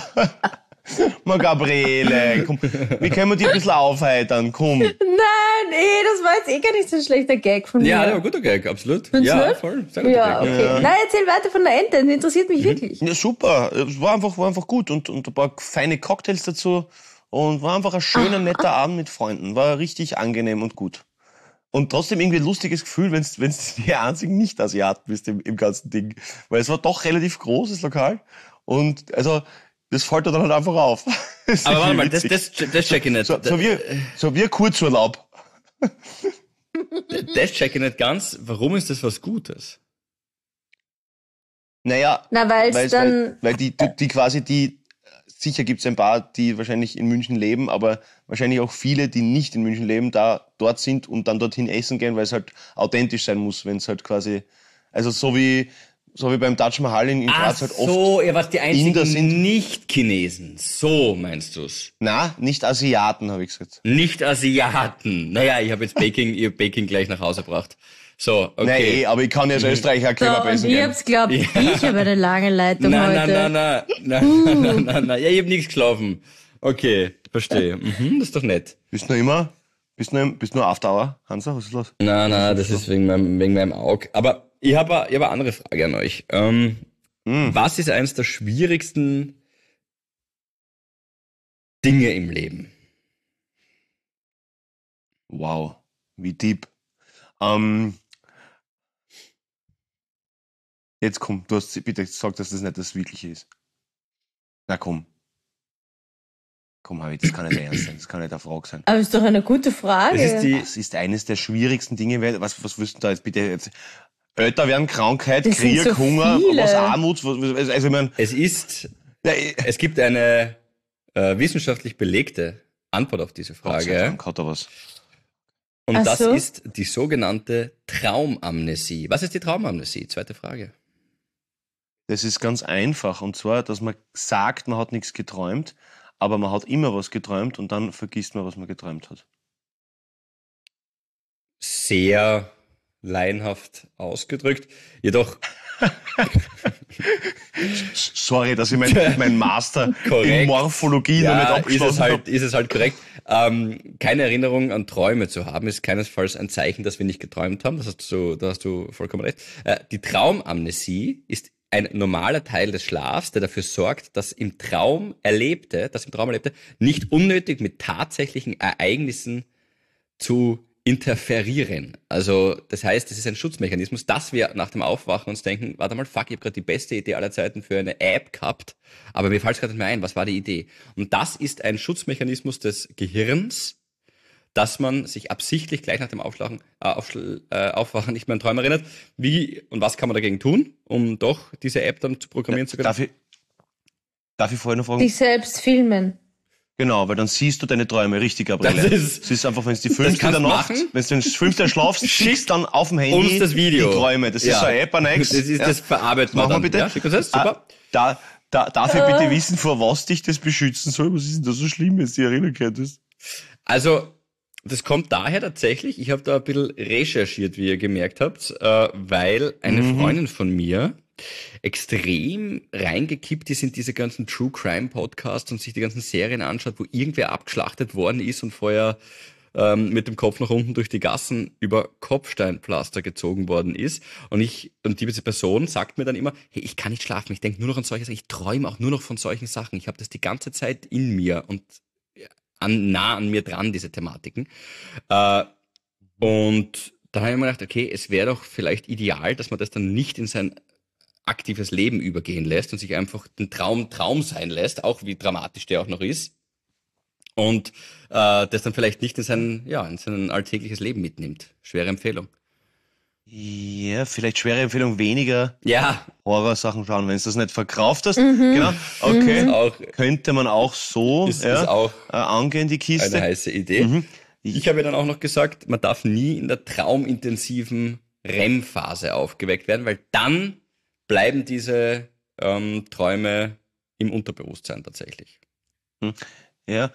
Gabriele, komm, wie können wir die ein bisschen aufheitern? Komm. Nein, das war jetzt gar nicht so ein schlechter Gag von mir. Ja, der war ein guter Gag, absolut. Findest Ja, du? voll. Sehr guter Ja, Gag. okay. Ja. Nein, erzähl weiter von der Ente, das interessiert mich wirklich. Ja, super. Es war einfach gut und ein paar feine Cocktails dazu und war einfach ein schöner, netter Abend mit Freunden. War richtig angenehm und gut. Und trotzdem irgendwie ein lustiges Gefühl, wenn's die einzigen Nicht-Asiaten bist im ganzen Ding. Weil es war doch relativ groß, das Lokal. Und also, das fällt dir dann halt einfach auf. Aber warte mal, das check ich nicht. So wie ein Kurzurlaub. Das check ich nicht ganz. Warum ist das was Gutes? Naja, Na, weil die quasi sicher gibt's ein paar, die wahrscheinlich in München leben, aber wahrscheinlich auch viele, die nicht in München leben, dort sind und dann dorthin essen gehen, weil es halt authentisch sein muss, wenn es halt quasi, also so wie beim Taj Mahal in Graz halt oft so, ja, was die Inder einzigen sind. Nicht-Chinesen. So meinst du's? Na, nicht Asiaten, habe ich gesagt. Nicht-Asiaten. Naja, ich habe jetzt Baking gleich nach Hause gebracht. So, okay. Nee, aber ich kann ja als Österreicher So, Kebab und essen ich gehen. hab's glaubt, ich habe eine lange Leitung heute. Nein. Ja, ich hab nichts geschlafen. Okay, verstehe. Das ist doch nett. Bist du nur After Hour, Hansa? Was ist los? Nein, das ist wegen meinem Auge. Aber ich hab eine andere Frage an euch. Was ist eines der schwierigsten Dinge im Leben? Wow, wie deep. Jetzt komm, du hast bitte gesagt, dass das nicht das Wirkliche ist. Na komm. Komm, Harry, das kann nicht ernst sein. Das kann nicht eine Frage sein. Aber ist doch eine gute Frage. Das ist eines der schwierigsten Dinge. Was wirst du da jetzt bitte jetzt? Älter werden, Krankheit, Das sind Krieg, so Hunger, viele. was Armut, also ich meine, Es gibt eine wissenschaftlich belegte Antwort auf diese Gott sei Frage. Dank hat er was. Und Ach das so. ist die sogenannte Traumamnesie. Was ist die Traumamnesie? Zweite Frage. Das ist ganz einfach. Und zwar, dass man sagt, man hat nichts geträumt, aber man hat immer was geträumt und dann vergisst man, was man geträumt hat. Sehr laienhaft ausgedrückt. Jedoch Sorry, dass ich mein Master Korrekt. in Morphologie noch nicht abgeschlossen habe. ist es halt korrekt. Keine Erinnerung an Träume zu haben, ist keinesfalls ein Zeichen, dass wir nicht geträumt haben. Da hast du vollkommen recht. Die Traumamnesie ist ein normaler Teil des Schlafs, der dafür sorgt, dass im Traum Erlebte nicht unnötig mit tatsächlichen Ereignissen zu interferieren. Also das heißt, es ist ein Schutzmechanismus, dass wir nach dem Aufwachen uns denken, warte mal, fuck, ich habe gerade die beste Idee aller Zeiten für eine App gehabt, aber mir fällt es gerade nicht mehr ein, was war die Idee? Und das ist ein Schutzmechanismus des Gehirns, dass man sich absichtlich gleich nach dem Aufwachen nicht mehr an Träume erinnert. Wie und was kann man dagegen tun, um doch diese App dann zu programmieren zu können? Darf ich vorher noch fragen? Dich selbst filmen. Genau, weil dann siehst du deine Träume richtig, Gabriele. Es ist einfach, wenn es die 5. in der Nacht, wenn du den 5. schlafst, schickst dann auf dem Handy uns das Video. Die Träume. Das ist so eine App, ein Ex. Das ist das verarbeiten wir Machen wir dann. bitte. Ja, schick uns das, super. Darf ich bitte wissen, vor was dich das beschützen soll? Was ist denn da so schlimm, wenn du dich erinnern könntest? Also, das kommt daher tatsächlich, ich habe da ein bisschen recherchiert, wie ihr gemerkt habt, weil eine Freundin von mir extrem reingekippt ist in diese ganzen True Crime Podcasts und sich die ganzen Serien anschaut, wo irgendwer abgeschlachtet worden ist und vorher mit dem Kopf nach unten durch die Gassen über Kopfsteinpflaster gezogen worden ist. Und diese Person sagt mir dann immer, hey, ich kann nicht schlafen, ich denke nur noch an solche Sachen, ich träume auch nur noch von solchen Sachen. Ich habe das die ganze Zeit in mir und nah an mir dran, diese Thematiken. Und dann habe ich mir gedacht, okay, es wäre doch vielleicht ideal, dass man das dann nicht in sein aktives Leben übergehen lässt und sich einfach den Traum sein lässt, auch wie dramatisch der auch noch ist. Und das dann vielleicht nicht in sein alltägliches Leben mitnimmt. Schwere Empfehlung. Ja, vielleicht schwere Empfehlung, weniger Horrorsachen schauen, wenn du das nicht verkauft hast. Genau. Okay. Auch, könnte man auch so ist auch angehen, die Kiste. eine heiße Idee. Ich habe ja dann auch noch gesagt, man darf nie in der traumintensiven REM-Phase aufgeweckt werden, weil dann bleiben diese Träume im Unterbewusstsein tatsächlich. Ja,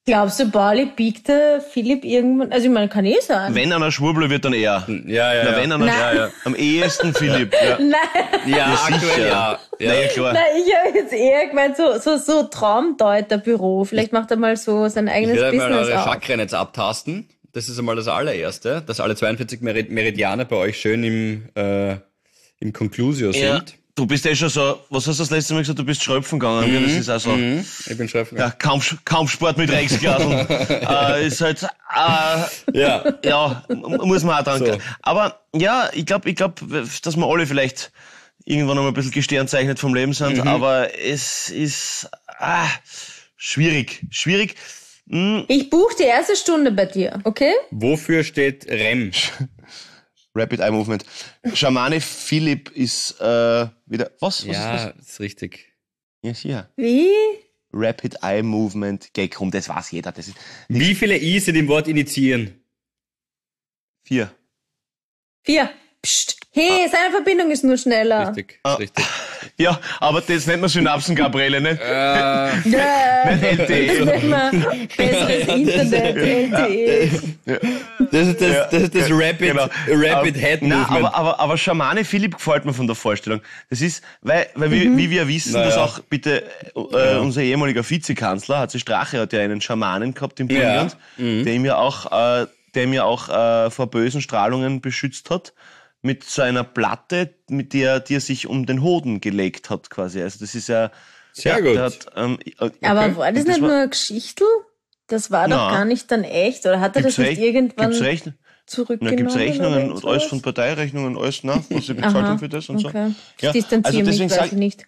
Glaubst du, Pauli biegt der Philipp irgendwann? Also ich meine, kann sein. Wenn einer Schwurbler wird, dann er. Ja. Wenn einer, ja. am ehesten Philipp. Ja, Nein, Ja, sicher. aktuell ja. ja klar. nein, ich habe jetzt eher gemeint, so Traumdeuterbüro. Vielleicht macht er mal so sein Ich eigenes werde mal Business eure auf. Chakren jetzt abtasten. Das ist einmal das allererste, dass alle 42 Meridiane bei euch schön im Conclusio Ja, sind. du bist schon so, was hast du das letzte Mal gesagt, du bist schröpfen gegangen, gell? Das ist auch so, Ich bin Chef. ja, Kampfsport mit Reichsklassen. Ist halt, ja, muss man auch dran. So. Aber ja, ich glaube, dass wir alle vielleicht irgendwann einmal ein bisschen gesternzeichnet vom Leben sind, aber es ist schwierig. Ich buche die erste Stunde bei dir, okay? Wofür steht REM? Rapid Eye Movement. Schamane Philipp ist wieder. Was Ja, ist das? ist richtig. Ja, sicher. Wie? Rapid Eye Movement. Geh, komm, das weiß jeder. Das ist Wie viele I sind im Wort initiieren? 4. 4. Psst. Hey, seine Verbindung ist nur schneller. Richtig, ist richtig. Ja, aber das nennt man Synapsen, Gabriele, ne? Ja, Nicht LTE. das nennt man besseres Internet, LTE. Das ist das Rapid Head Nein, Movement. aber Schamane Philipp gefällt mir von der Vorstellung. Das ist, weil wie wir wissen, dass auch bitte unser ehemaliger Vizekanzler, HC Strache, hat ja einen Schamanen gehabt im Burgenland, der ihm ja auch vor bösen Strahlungen beschützt hat. Mit so einer Platte, mit der er sich um den Hoden gelegt hat, quasi. Also das ist ja Sehr gut. Der hat, okay. Aber war das nicht nur eine Geschichte? Das war doch gar nicht dann echt, oder hat er das nicht irgendwann zurückgenommen? Gibt's Rechnungen oder und alles sowas? von Parteirechnungen, alles, was sie bezahlt haben für das und Okay. so. Ich distanziere mich, deswegen weiß ich nicht.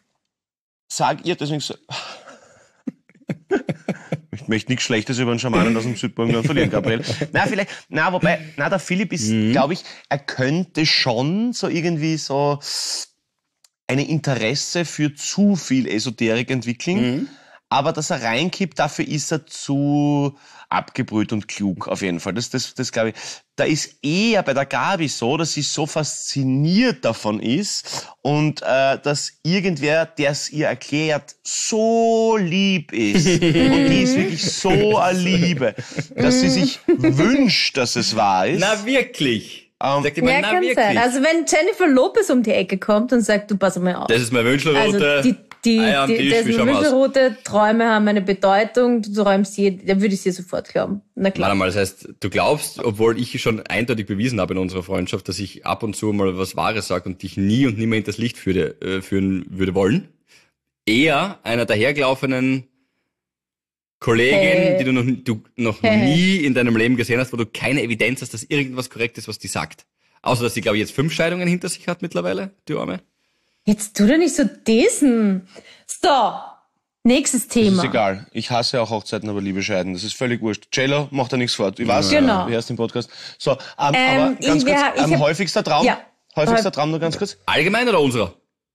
Ich möchte nichts Schlechtes über einen Schamanen aus dem Südburgenland verlieren, Gabriel. Der Philipp ist, glaube ich, er könnte schon so irgendwie so ein Interesse für zu viel Esoterik entwickeln, aber dass er reinkippt, dafür ist er zu abgebrüht und klug, auf jeden Fall. Das glaube ich. Da ist eher bei der Gabi so, dass sie so fasziniert davon ist und dass irgendwer, der es ihr erklärt, so lieb ist und die ist wirklich so eine Liebe, dass sie sich wünscht, dass es wahr ist. Na wirklich? Sagt immer, Ja, na kann wirklich? sein. Also wenn Jennifer Lopez um die Ecke kommt und sagt, du pass mal auf. Das ist mein Wünschelrote. Also die Eier am Tisch, wie schauen wir aus? Wünschelrote Träume haben eine Bedeutung, du träumst sie, dann würde ich sie sofort glauben. Na klar. Warte mal, das heißt, du glaubst, obwohl ich schon eindeutig bewiesen habe in unserer Freundschaft, dass ich ab und zu mal was Wahres sage und dich nie und nimmer hinters Licht führen würde wollen, eher einer dahergelaufenen Kollegin, die du noch nie in deinem Leben gesehen hast, wo du keine Evidenz hast, dass irgendwas korrekt ist, was die sagt. Außer, dass sie, glaube ich, jetzt 5 Scheidungen hinter sich hat mittlerweile, die Arme. Jetzt tu doch nicht so diesen. So, nächstes Das Thema. ist egal. Ich hasse auch Hochzeiten, aber liebe scheiden. Das ist völlig wurscht. JLo macht da nichts vor. Ich weiß, Genau. wie heißt den Podcast? So, aber ganz ich kurz, hab- häufigster Traum? Ja. Häufigster Traum nur ganz kurz? Allgemein oder unserer?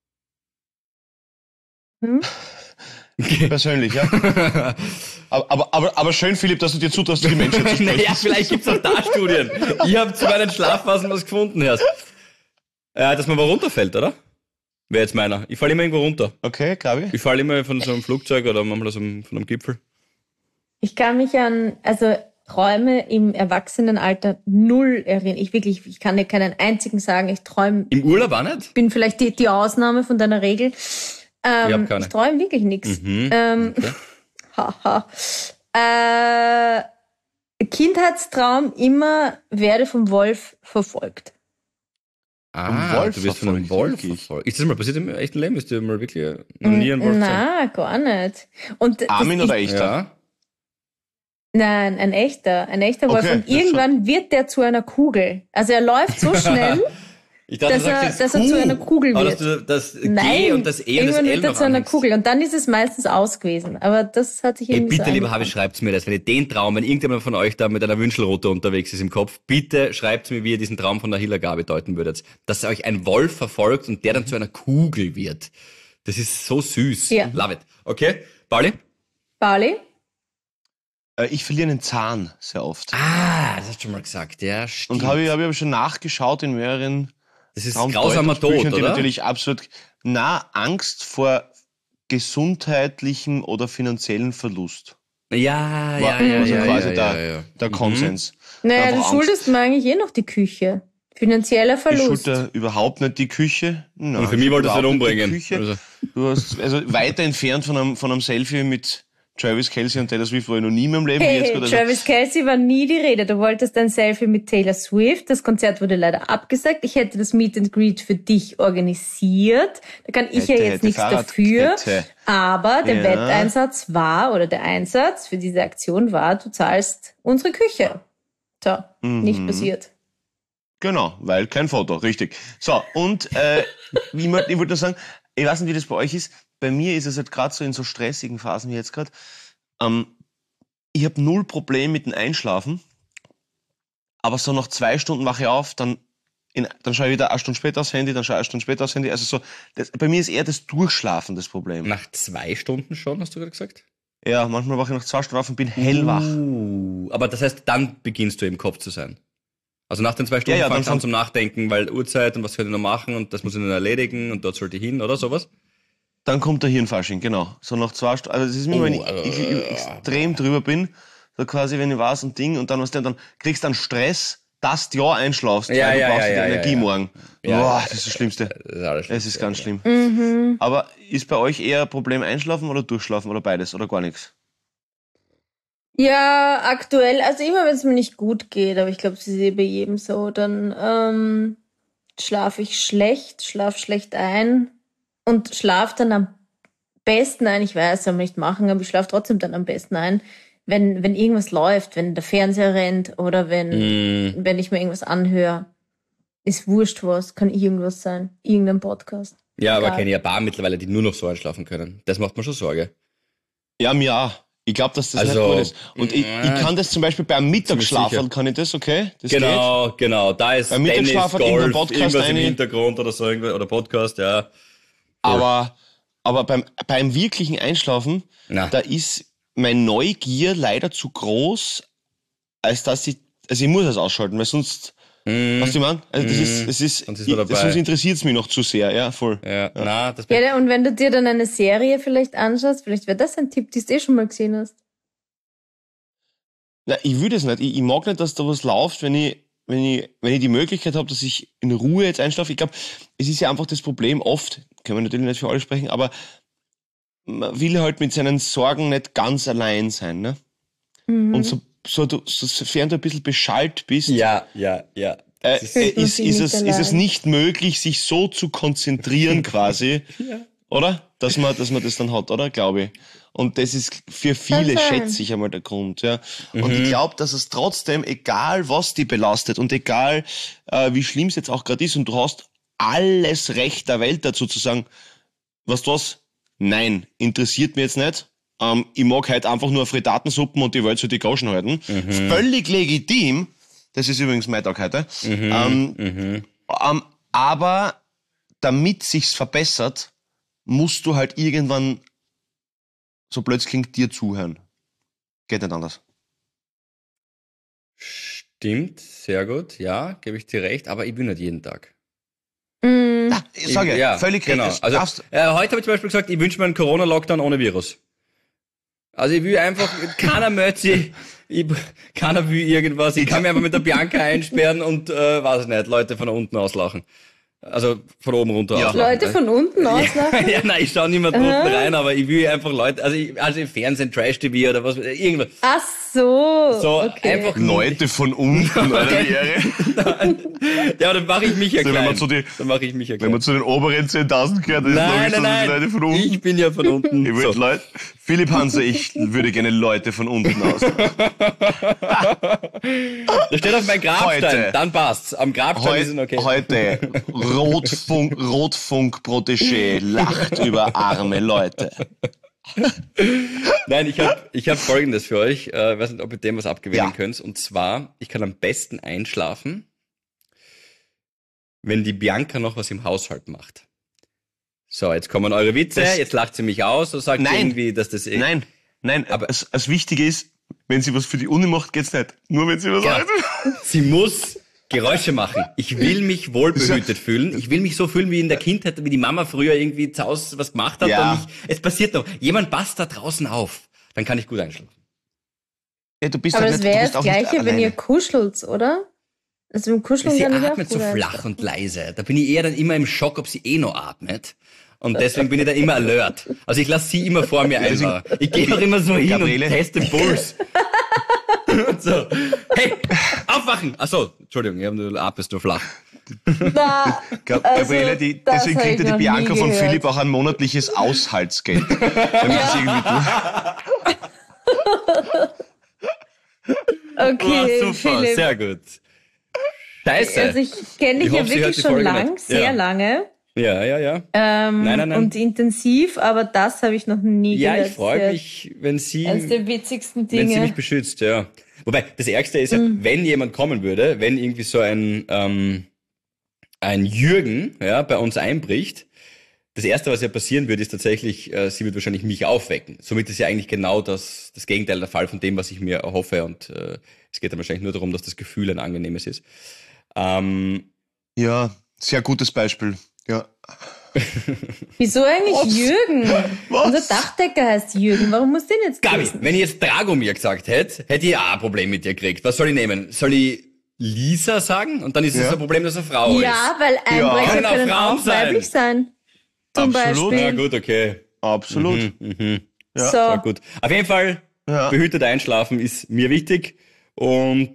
Persönlich, ja. aber schön, Philipp, dass du dir zutraust, die Menschheit zu sprechen. Naja, vielleicht gibt's auch da Studien. Ich habe zu meinen Schlafphasen was gefunden erst. Dass man wo runterfällt, oder? Wäre jetzt meiner. Ich falle immer irgendwo runter. Okay, Gabi? Ich falle immer von so einem Flugzeug oder manchmal von einem Gipfel. Ich kann mich an, Träume im Erwachsenenalter null erinnern. Ich kann dir keinen einzigen sagen. Ich träume, Im Urlaub auch nicht? bin vielleicht die Ausnahme von deiner Regel. hab keine. Ich träume wirklich nichts. Okay. Haha. Kindheitstraum immer werde vom Wolf verfolgt. Wolf du wirst von einem verfolgt, Wolf wirklich? verfolgt. Ist das mal passiert im echten Leben? Ist dir mal wirklich noch nie ein Wolf gesehen? Na, gar nicht. Und Armin oder echter? Ja. Nein, ein echter Wolf. Okay, Und irgendwann wird der zu einer Kugel. Also er läuft so schnell, Ich dachte, dass du sagst er jetzt zu einer Kuh. Kugel Aber wird. dass du das G Nein, und das E und das irgendwann L wird er noch zu einer anhängst. Kugel. Und dann ist es meistens aus gewesen. Aber das hat sich Ey, irgendwie bitte, so lieber eingefangen. Havi, schreibt's mir das. Wenn ihr den Traum, wenn irgendjemand von euch da mit einer Wünschelrute unterwegs ist im Kopf, bitte schreibt's mir, wie ihr diesen Traum von der Hiller-Gabi deuten würdet. Dass euch ein Wolf verfolgt und der dann zu einer Kugel wird. Das ist so süß. Ja. Love it. Okay, Pauli? Pauli? Ich verliere einen Zahn sehr oft. Das hast du schon mal gesagt, ja, stimmt. Und habe ich schon nachgeschaut in mehreren Das ist grausamer Tod, Traumdeutungsbüchern, die oder? natürlich absolut Angst vor gesundheitlichem oder finanziellen Verlust. Ja, also quasi ja. der Konsens. Naja, Aber du schuldest mir eigentlich noch die Küche. Finanzieller Ich Verlust. schulde überhaupt nicht die Küche. Nein, Und für mich ich wolltest du schulde ihn überhaupt nicht umbringen. die Küche. Also. Du hast, also weiter entfernt von einem Selfie mit Travis Kelce und Taylor Swift war ich noch nie in meinem Leben. Hey, Jetzt gerade, also, Travis Kelce war nie die Rede. Du wolltest ein Selfie mit Taylor Swift. Das Konzert wurde leider abgesagt. Ich hätte das Meet and Greet für dich organisiert. Da kann ich ja jetzt nichts dafür. Aber der Wetteinsatz war, oder der Einsatz für diese Aktion war, du zahlst unsere Küche. So, nicht passiert. Genau, weil kein Foto, richtig. So, und ich wollte nur sagen, ich weiß nicht, wie das bei euch ist. Bei mir ist es halt gerade so in so stressigen Phasen wie jetzt gerade. Ich habe 0 Problem mit dem Einschlafen, aber so nach 2 Stunden wache ich auf, dann schaue ich wieder 1 Stunde später aufs Handy, dann schaue ich 1 Stunde später aufs Handy. Also so, bei mir ist eher das Durchschlafen das Problem. Nach 2 Stunden schon, hast du gerade gesagt? Ja, manchmal wache ich nach 2 Stunden auf und bin hellwach. Aber das heißt, dann beginnst du im Kopf zu sein. Also nach den 2 Stunden fangst du an zum Nachdenken, weil Uhrzeit und was könnte ich noch machen und das muss ich noch erledigen und dort sollte ich hin oder sowas? Dann kommt der Hirnfasching, genau. So nach 2 Stunden, also das ist mir, wenn ich extrem drüber bin, so quasi, wenn ich weiß und Ding, und dann kriegst du dann Stress, dass du ja einschlafst, weil du brauchst die Energie morgen. Boah, das ist das Schlimmste. Das ist ganz schlimm. Aber ist bei euch eher ein Problem einschlafen oder durchschlafen oder beides oder gar nichts? Ja, aktuell, also immer wenn es mir nicht gut geht, aber ich glaube, es ist eh bei jedem so, dann schlafe ich schlecht, schlaf schlecht ein und schlaf dann am besten ein. Ich weiß, soll man nicht machen, aber ich schlafe trotzdem dann am besten ein, wenn irgendwas läuft, wenn der Fernseher rennt oder wenn ich mir irgendwas anhöre. Ist wurscht was, kann irgendwas sein, irgendein Podcast. Ja, aber kenne ich ein paar mittlerweile, die nur noch so einschlafen können. Das macht mir schon Sorge. Ja, mir auch. Ich glaube, dass das nicht gut ist. Und ich kann das zum Beispiel beim Mittagsschlafen, kann ich das, okay? Das geht. Genau. Da ist beim Tennis, Golf, Podcast irgendwas im Hintergrund oder so, oder Podcast, ja. Aber beim wirklichen Einschlafen, da ist meine Neugier leider zu groß, als dass ich muss es ausschalten, weil sonst, was du meinst? Also sonst interessiert es mich noch zu sehr, ja, voll. Ja. Und wenn du dir dann eine Serie vielleicht anschaust, vielleicht wäre das ein Tipp, den du schon mal gesehen hast. Na, ich würde es nicht. Ich mag nicht, dass da was läuft, wenn ich die Möglichkeit habe, dass ich in Ruhe jetzt einschlafe. Ich glaube, es ist ja einfach das Problem oft, können wir natürlich nicht für alle sprechen, aber man will halt mit seinen Sorgen nicht ganz allein sein, ne? Und sofern du ein bisschen beschallt bist, ist es nicht möglich, sich so zu konzentrieren quasi, oder? Dass man das dann hat, oder? Glaube ich. Und das ist für viele, schätze ich einmal, der Grund, ja. Und ich glaube, dass es trotzdem, egal was die belastet und egal wie schlimm es jetzt auch gerade ist, und du hast alles Recht der Welt dazu zu sagen, was? Nein, interessiert mich jetzt nicht. Ich mag halt einfach nur Frittatensuppen und die Welt soll die Goschen halten. Völlig legitim. Das ist übrigens mein Tag heute. Aber damit sich's verbessert, musst du halt irgendwann, so blöd es klingt, dir zuhören. Geht nicht anders. Stimmt, sehr gut. Ja, gebe ich dir recht. Aber ich will nicht jeden Tag. Ich sage, völlig genau. richtig. Also, heute habe ich zum Beispiel gesagt, ich wünsche mir einen Corona-Lockdown ohne Virus. Also ich will einfach, keiner meldet sich, keiner will irgendwas, ich kann mich einfach mit der Bianca einsperren und, weiß ich nicht, Leute von unten auslachen. Also von oben runter auslachen. Leute von unten auslachen? Ja, nein, ich schaue niemand unten rein, aber ich will einfach Leute, also im Fernsehen, Trash-TV oder was, irgendwas. Ach so. So, okay. einfach Leute von unten, oder? Ja, dann mache ich mich ja Also, klein. wenn man zu den oberen 10.000 gehört, ist logisch, dass Leute von unten. Ich bin ja von unten. Ich würde Leute, Philipp Hanser, ich würde gerne Leute von unten aus. Da steht auf meinem Grabstein, Heute. dann passt's. Am Grabstein ist es okay. Heute, Rotfunk-Protégé lacht über arme Leute. Nein, ich hab Folgendes für euch. Ich weiß nicht, ob ihr dem was abgewinnen könnt. Und zwar, ich kann am besten einschlafen, wenn die Bianca noch was im Haushalt macht. So, jetzt kommen eure Witze, jetzt lacht sie mich aus und sagt irgendwie, dass das... Nein, aber das Wichtige ist, wenn sie was für die Uni macht, geht's nicht. Nur wenn sie was sagt. Sie muss Geräusche machen. Ich will mich wohlbehütet fühlen. Ich will mich so fühlen wie in der Kindheit, wie die Mama früher irgendwie zu Hause was gemacht hat. Ja. Und es passiert noch. Jemand passt da draußen auf. Dann kann ich gut einschlafen. Ja, du bist Aber halt das nicht, du wäre bist das auch nicht Gleiche, wenn alleine. ihr kuschelt, oder? Also im Kuscheln Sie kann ich auch atmet so gut flach und leise. Da bin ich eher dann immer im Schock, ob sie noch atmet. Und deswegen bin ich da immer alert. Also ich lasse sie immer vor mir einladen. Ich gehe auch immer so hin Gabriele. und teste den Puls. Und so, hey, aufwachen! Achso, Entschuldigung, du atmest nur flach. Na, Gabriele, das deswegen hab kriegt ich ja die noch nie Bianca von gehört. Philipp auch ein monatliches Aushaltsgeld. Damit das irgendwie Okay, super, Philipp. sehr gut. Scheiße. Also ich kenne dich Ich ja hoffe, sie hört wirklich die schon Folge lang, nicht. sehr Ja. lange. Ja. Nein. Und intensiv, aber das habe ich noch nie Ja, gehört. ich freue mich, wenn sie, Eines der witzigsten wenn sie mich Dinge. beschützt, ja. Wobei, das Ärgste ist ja, wenn jemand kommen würde, wenn irgendwie so ein Jürgen, ja, bei uns einbricht, das Erste, was ja passieren würde, ist tatsächlich, sie wird wahrscheinlich mich aufwecken. Somit ist ja eigentlich genau das Gegenteil der Fall von dem, was ich mir erhoffe. Und es geht dann wahrscheinlich nur darum, dass das Gefühl ein angenehmes ist. Ja, sehr gutes Beispiel. Ja. Wieso eigentlich Was? Jürgen? Was? Unser Dachdecker heißt Jürgen. Warum muss den jetzt Gabi, grüßen? wenn ich jetzt Dragomir gesagt hätte ich auch ein Problem mit dir gekriegt. Was soll ich nehmen? Soll ich Lisa sagen? Und dann ist es Ja. ein Problem, dass er Frau ist. Ja, weil Einbrecher Können auch können Frauen auch sein. weiblich sein. Zum Absolut. Beispiel. Ja, gut, okay. Absolut. Ja. So. Ja, gut. Auf jeden Fall, Ja. behütet einschlafen ist mir wichtig und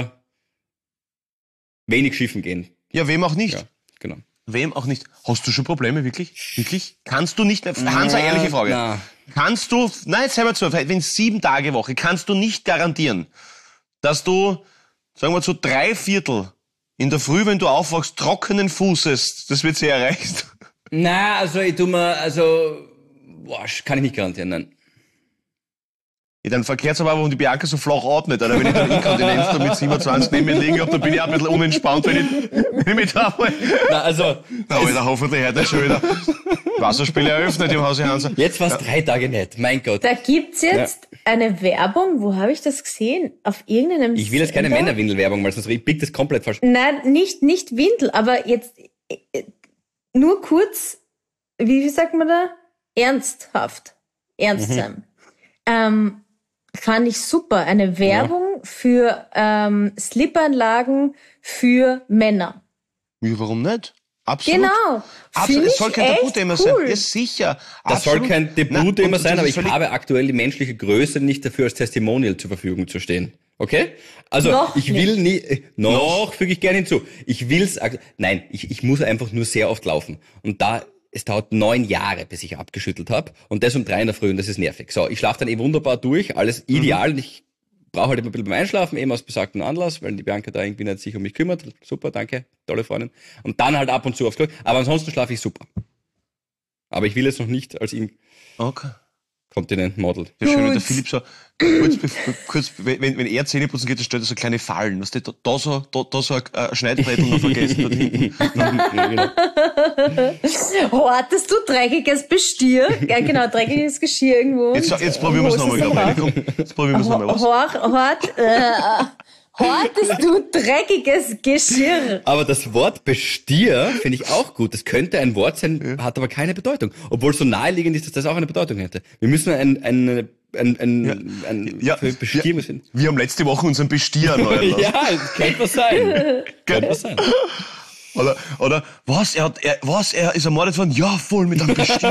wenig schiffen gehen. Ja, wem auch nicht. Ja, genau. Wem auch nicht. Hast du schon Probleme, wirklich? Wirklich? Kannst du nicht mehr, Hans, eine ehrliche Frage. Na. Kannst du, nein, jetzt hör mal zu, wenn 7 Tage Woche, kannst du nicht garantieren, dass du, sagen wir zu 3/4 in der Früh, wenn du aufwachst, trockenen Fußes, das wird sehr erreicht. Na, also ich tu mir, kann ich nicht garantieren, nein. Ja, dann verkehrt's aber, warum die Bianca so flach atmet, oder wenn ich dann Inkontinenz da mit 27 neben mir liegen hab, dann bin ich auch ein bisschen unentspannt, wenn ich mich da mal... Na, also, Na, Alter, hoffentlich hört er schon wieder. Wasserspiele eröffnet im Hause Hansa. jetzt war's 3 Tage nicht, mein Gott. Da gibt's jetzt eine Werbung. Wo habe ich das gesehen? Auf irgendeinem Ich will jetzt keine Sender? Männerwindelwerbung, weil sonst biegt das komplett falsch. Nein, nicht Windel, aber jetzt nur kurz, wie sagt man da? Ernsthaft. Ernst sein. Fand ich super. Eine Werbung für Slipanlagen für Männer. Ja, warum nicht? Absolut. Genau. Absolut. Find Es soll ich kein echt Tabuthema cool. sein. Ja, sicher. Das soll Absolut. kein Nein, Debutthema und sein, das aber ist ich völlig- habe aktuell die menschliche Größe nicht dafür als Testimonial zur Verfügung zu stehen. Okay? Also, Noch ich will nie, noch füge ich gerne hinzu. Ich muss einfach nur sehr oft laufen. Und es dauert 9 Jahre, bis ich abgeschüttelt habe. Und das um 3 in der Früh und das ist nervig. So, ich schlafe dann wunderbar durch, alles ideal. Und ich brauche halt immer ein bisschen beim Einschlafen, eben aus besagtem Anlass, weil die Bianca da irgendwie nicht sich um mich kümmert. Super, danke, tolle Freundin. Und dann halt ab und zu aufs Klo. Aber ansonsten schlafe ich super. Aber ich will jetzt noch nicht als im Okay. Kontinent model. Ja, schön, wenn der Gut. Philipp so, kurz wenn er Zähneputzen geht, dann stellt er so kleine Fallen. Weißt du, da so ein Schneidbrettel noch vergessen. Dort hinten. Hortest du dreckiges Bestier? Ja, genau, dreckiges Geschirr irgendwo. Jetzt probieren wir es nochmal, Gabriele. Komm, jetzt probieren wir es nochmal. Was? Hortest du dreckiges Geschirr? Aber das Wort Bestier finde ich auch gut. Das könnte ein Wort sein, hat aber keine Bedeutung. Obwohl es so naheliegend ist, dass das auch eine Bedeutung hätte. Wir müssen ein für Bestier müssen. Wir haben letzte Woche unseren Bestier erneuert. Ja, das könnte was sein. Könnte was sein. Oder was? Er ist ermordet worden? Ja, voll mit einem Bestier.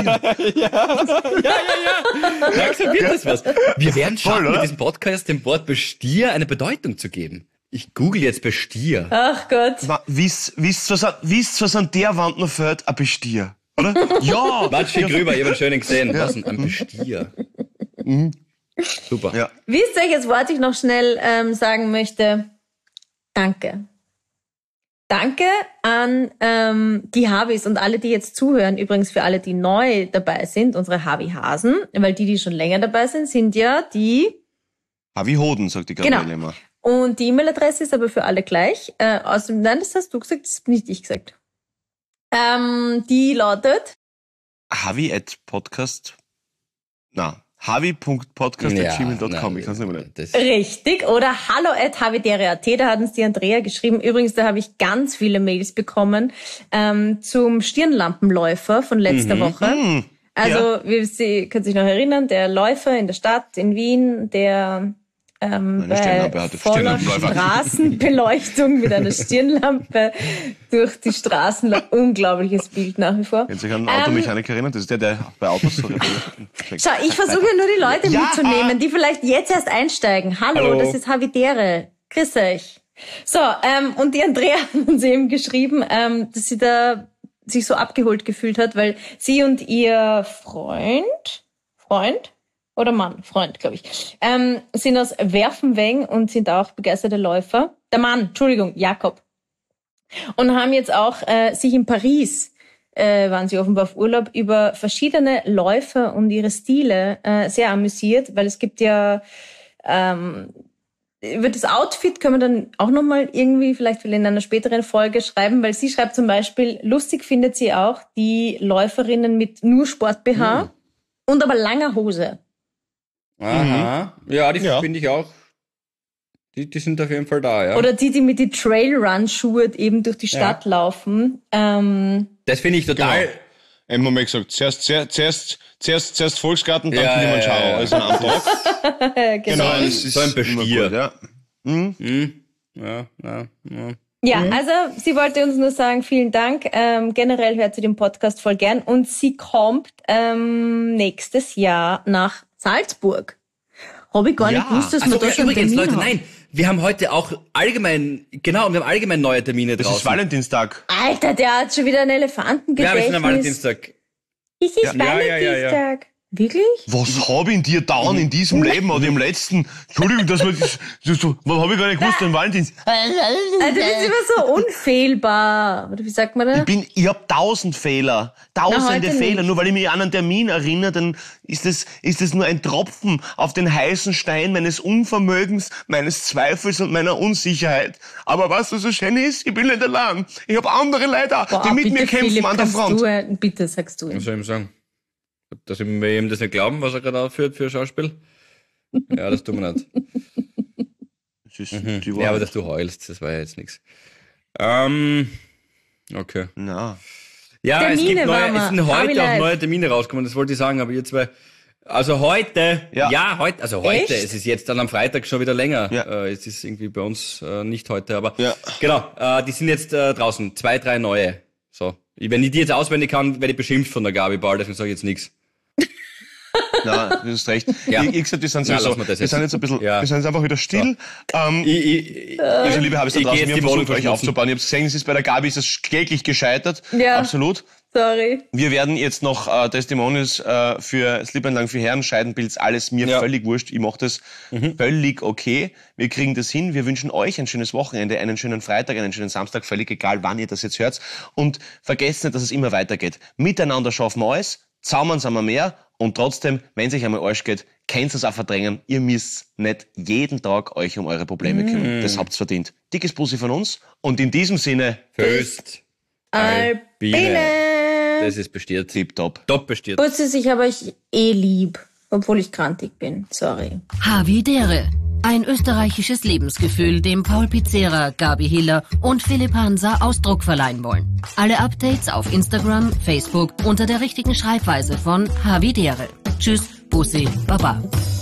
Langsam wird das was. Wir werden schaffen, oder? mit diesem Podcast dem Wort Bestier eine Bedeutung zu geben. Ich google jetzt Bestier. Ach Gott. Wisst was an der Wand noch fällt? Ein Bestier. Oder? Ja! Warte, schick rüber, ich habe einen schönen gesehen. Was denn? Ein Bestier. Super. Ja. Wisst ihr, welches Wort ich noch schnell sagen möchte? Danke. Danke an die Havis und alle, die jetzt zuhören. Übrigens für alle, die neu dabei sind, unsere Havi-Hasen. Weil die schon länger dabei sind ja die... Havi Hoden, sagt die Gabriele Genau. immer. Und die E-Mail-Adresse ist aber für alle gleich. Nein, das hast du gesagt, das habe nicht ich gesagt. Die lautet... Havi@podcast. Na, havi.podcast@gmail.com. Ich kann es nicht mehr nennen. Das Richtig, oder hallo@havidere.at, da hat uns die Andrea geschrieben. Übrigens, da habe ich ganz viele Mails bekommen zum Stirnlampenläufer von letzter Woche. Also, Sie können sich noch erinnern, der Läufer in der Stadt in Wien, der Stirnlampe hatte. voller Stirnlampenläufer. Straßenbeleuchtung mit einer Stirnlampe durch die Straßen. Unglaubliches Bild nach wie vor. Wenn sich an einen Automechaniker erinnert, das ist der bei Autos so repariert. Schau, ich versuche ja nur die Leute mitzunehmen, die vielleicht jetzt erst einsteigen. Hallo. Das ist Havidere. Grüß euch. So, und die Andrea hat uns eben geschrieben, dass sie da sich so abgeholt gefühlt hat, weil sie und ihr Freund oder Mann, Freund, glaube ich, sind aus Werfenweng und sind auch begeisterte Läufer. Der Mann, Entschuldigung, Jakob. Und haben jetzt auch sich in Paris, waren sie offenbar auf Urlaub, über verschiedene Läufer und ihre Stile sehr amüsiert, weil es gibt ja über das Outfit können wir dann auch nochmal irgendwie vielleicht in einer späteren Folge schreiben, weil sie schreibt zum Beispiel, lustig findet sie auch die Läuferinnen mit nur Sport-BH und aber langer Hose. Aha. Ja, die finde ich auch. Die sind auf jeden Fall da, ja. Oder die mit die Trailrun-Schuhe eben durch die Stadt laufen. Das finde ich total... Genau. Einmal mal gesagt, zuerst Volksgarten, dann Kilimanjaro, also am Tag. Genau. Das ist so ein Bestier. Ja, also sie wollte uns nur sagen, vielen Dank. Generell hört sie den Podcast voll gern und sie kommt nächstes Jahr nach Salzburg. Habe ich gar nicht gewusst, dass wir da schon übrigens, Termin Leute, haben. nein, wir haben heute auch allgemein neue Termine Das draußen. ist Valentinstag. Alter, der hat schon wieder ein Elefantengedächtnis. Ja, wir sind am Valentinstag. Es ist Valentinstag. Wirklich? Was hab ich in dir dauernd in diesem Leben oder im letzten? Entschuldigung, dass man das was hab ich gar nicht gewusst, ein Valentinstag. Also, du bist immer so unfehlbar. Oder wie sagt man das? Ich hab 1000 Fehler. Tausende heute Fehler. nicht. Nur weil ich mich an einen Termin erinnere, dann ist das nur ein Tropfen auf den heißen Stein meines Unvermögens, meines Zweifels und meiner Unsicherheit. Aber was so schön ist, ich bin nicht allein. Ich hab andere Leute, die mit mir kämpfen Philipp, an der kannst Front. Bitte sagst du. Was soll ich ihm sagen? Dass wir ihm das nicht glauben, was er gerade aufführt für ein Schauspiel? Ja, das tun wir nicht. Das ist die Ja, aber Wahrheit. dass du heulst, das war ja jetzt nichts. Okay. Na. Ja, Termine es waren wir. sind heute Abi auch live. neue Termine rausgekommen, das wollte ich sagen, aber ihr zwei... Also heute, heute, Echt? es ist jetzt dann am Freitag schon wieder länger. Ja. Es ist irgendwie bei uns nicht heute, aber Ja. genau, die sind jetzt draußen, 2, 3 neue. So. Wenn ich die jetzt auswendig kann, werde ich beschimpft von der Gabi Ball, deswegen sage ich jetzt nichts. Nein, du hast recht. Ja. Ich gesagt, wir sind Nein, sowieso, lassen wir das wir jetzt. sind jetzt ein bisschen, Ja. wir sind jetzt einfach wieder still. Also, liebe Habis da ich geh draußen, jetzt wir die haben Wohnung versucht, euch verschmutzen. aufzubauen. Ihr habt gesehen, es ist bei der Gabi, ist es kläglich gescheitert. Ja. Absolut. Sorry. Wir werden jetzt noch Testimonials für Slip Lang für Herren, Scheidenpilz, alles mir völlig wurscht. Ich mache das völlig okay. Wir kriegen das hin. Wir wünschen euch ein schönes Wochenende, einen schönen Freitag, einen schönen Samstag, völlig egal, wann ihr das jetzt hört. Und vergesst nicht, dass es immer weitergeht. Miteinander schaffen wir alles, zaubern sind wir mehr. Und trotzdem, wenn es euch einmal Arsch geht, könnt ihr es auch verdrängen. Ihr müsst nicht jeden Tag euch um eure Probleme kümmern. Das habt's verdient. Dickes Bussi von uns. Und in diesem Sinne, Föst. Albine. Das ist bestiert. tipptopp. Top bestiert. Putzes, ich habe euch lieb, obwohl ich krantig bin. Sorry. Havidere. Ein österreichisches Lebensgefühl, dem Paul Pizzera, Gabi Hiller und Philipp Hansa Ausdruck verleihen wollen. Alle Updates auf Instagram, Facebook unter der richtigen Schreibweise von Havidere. Tschüss, Bussi, Baba.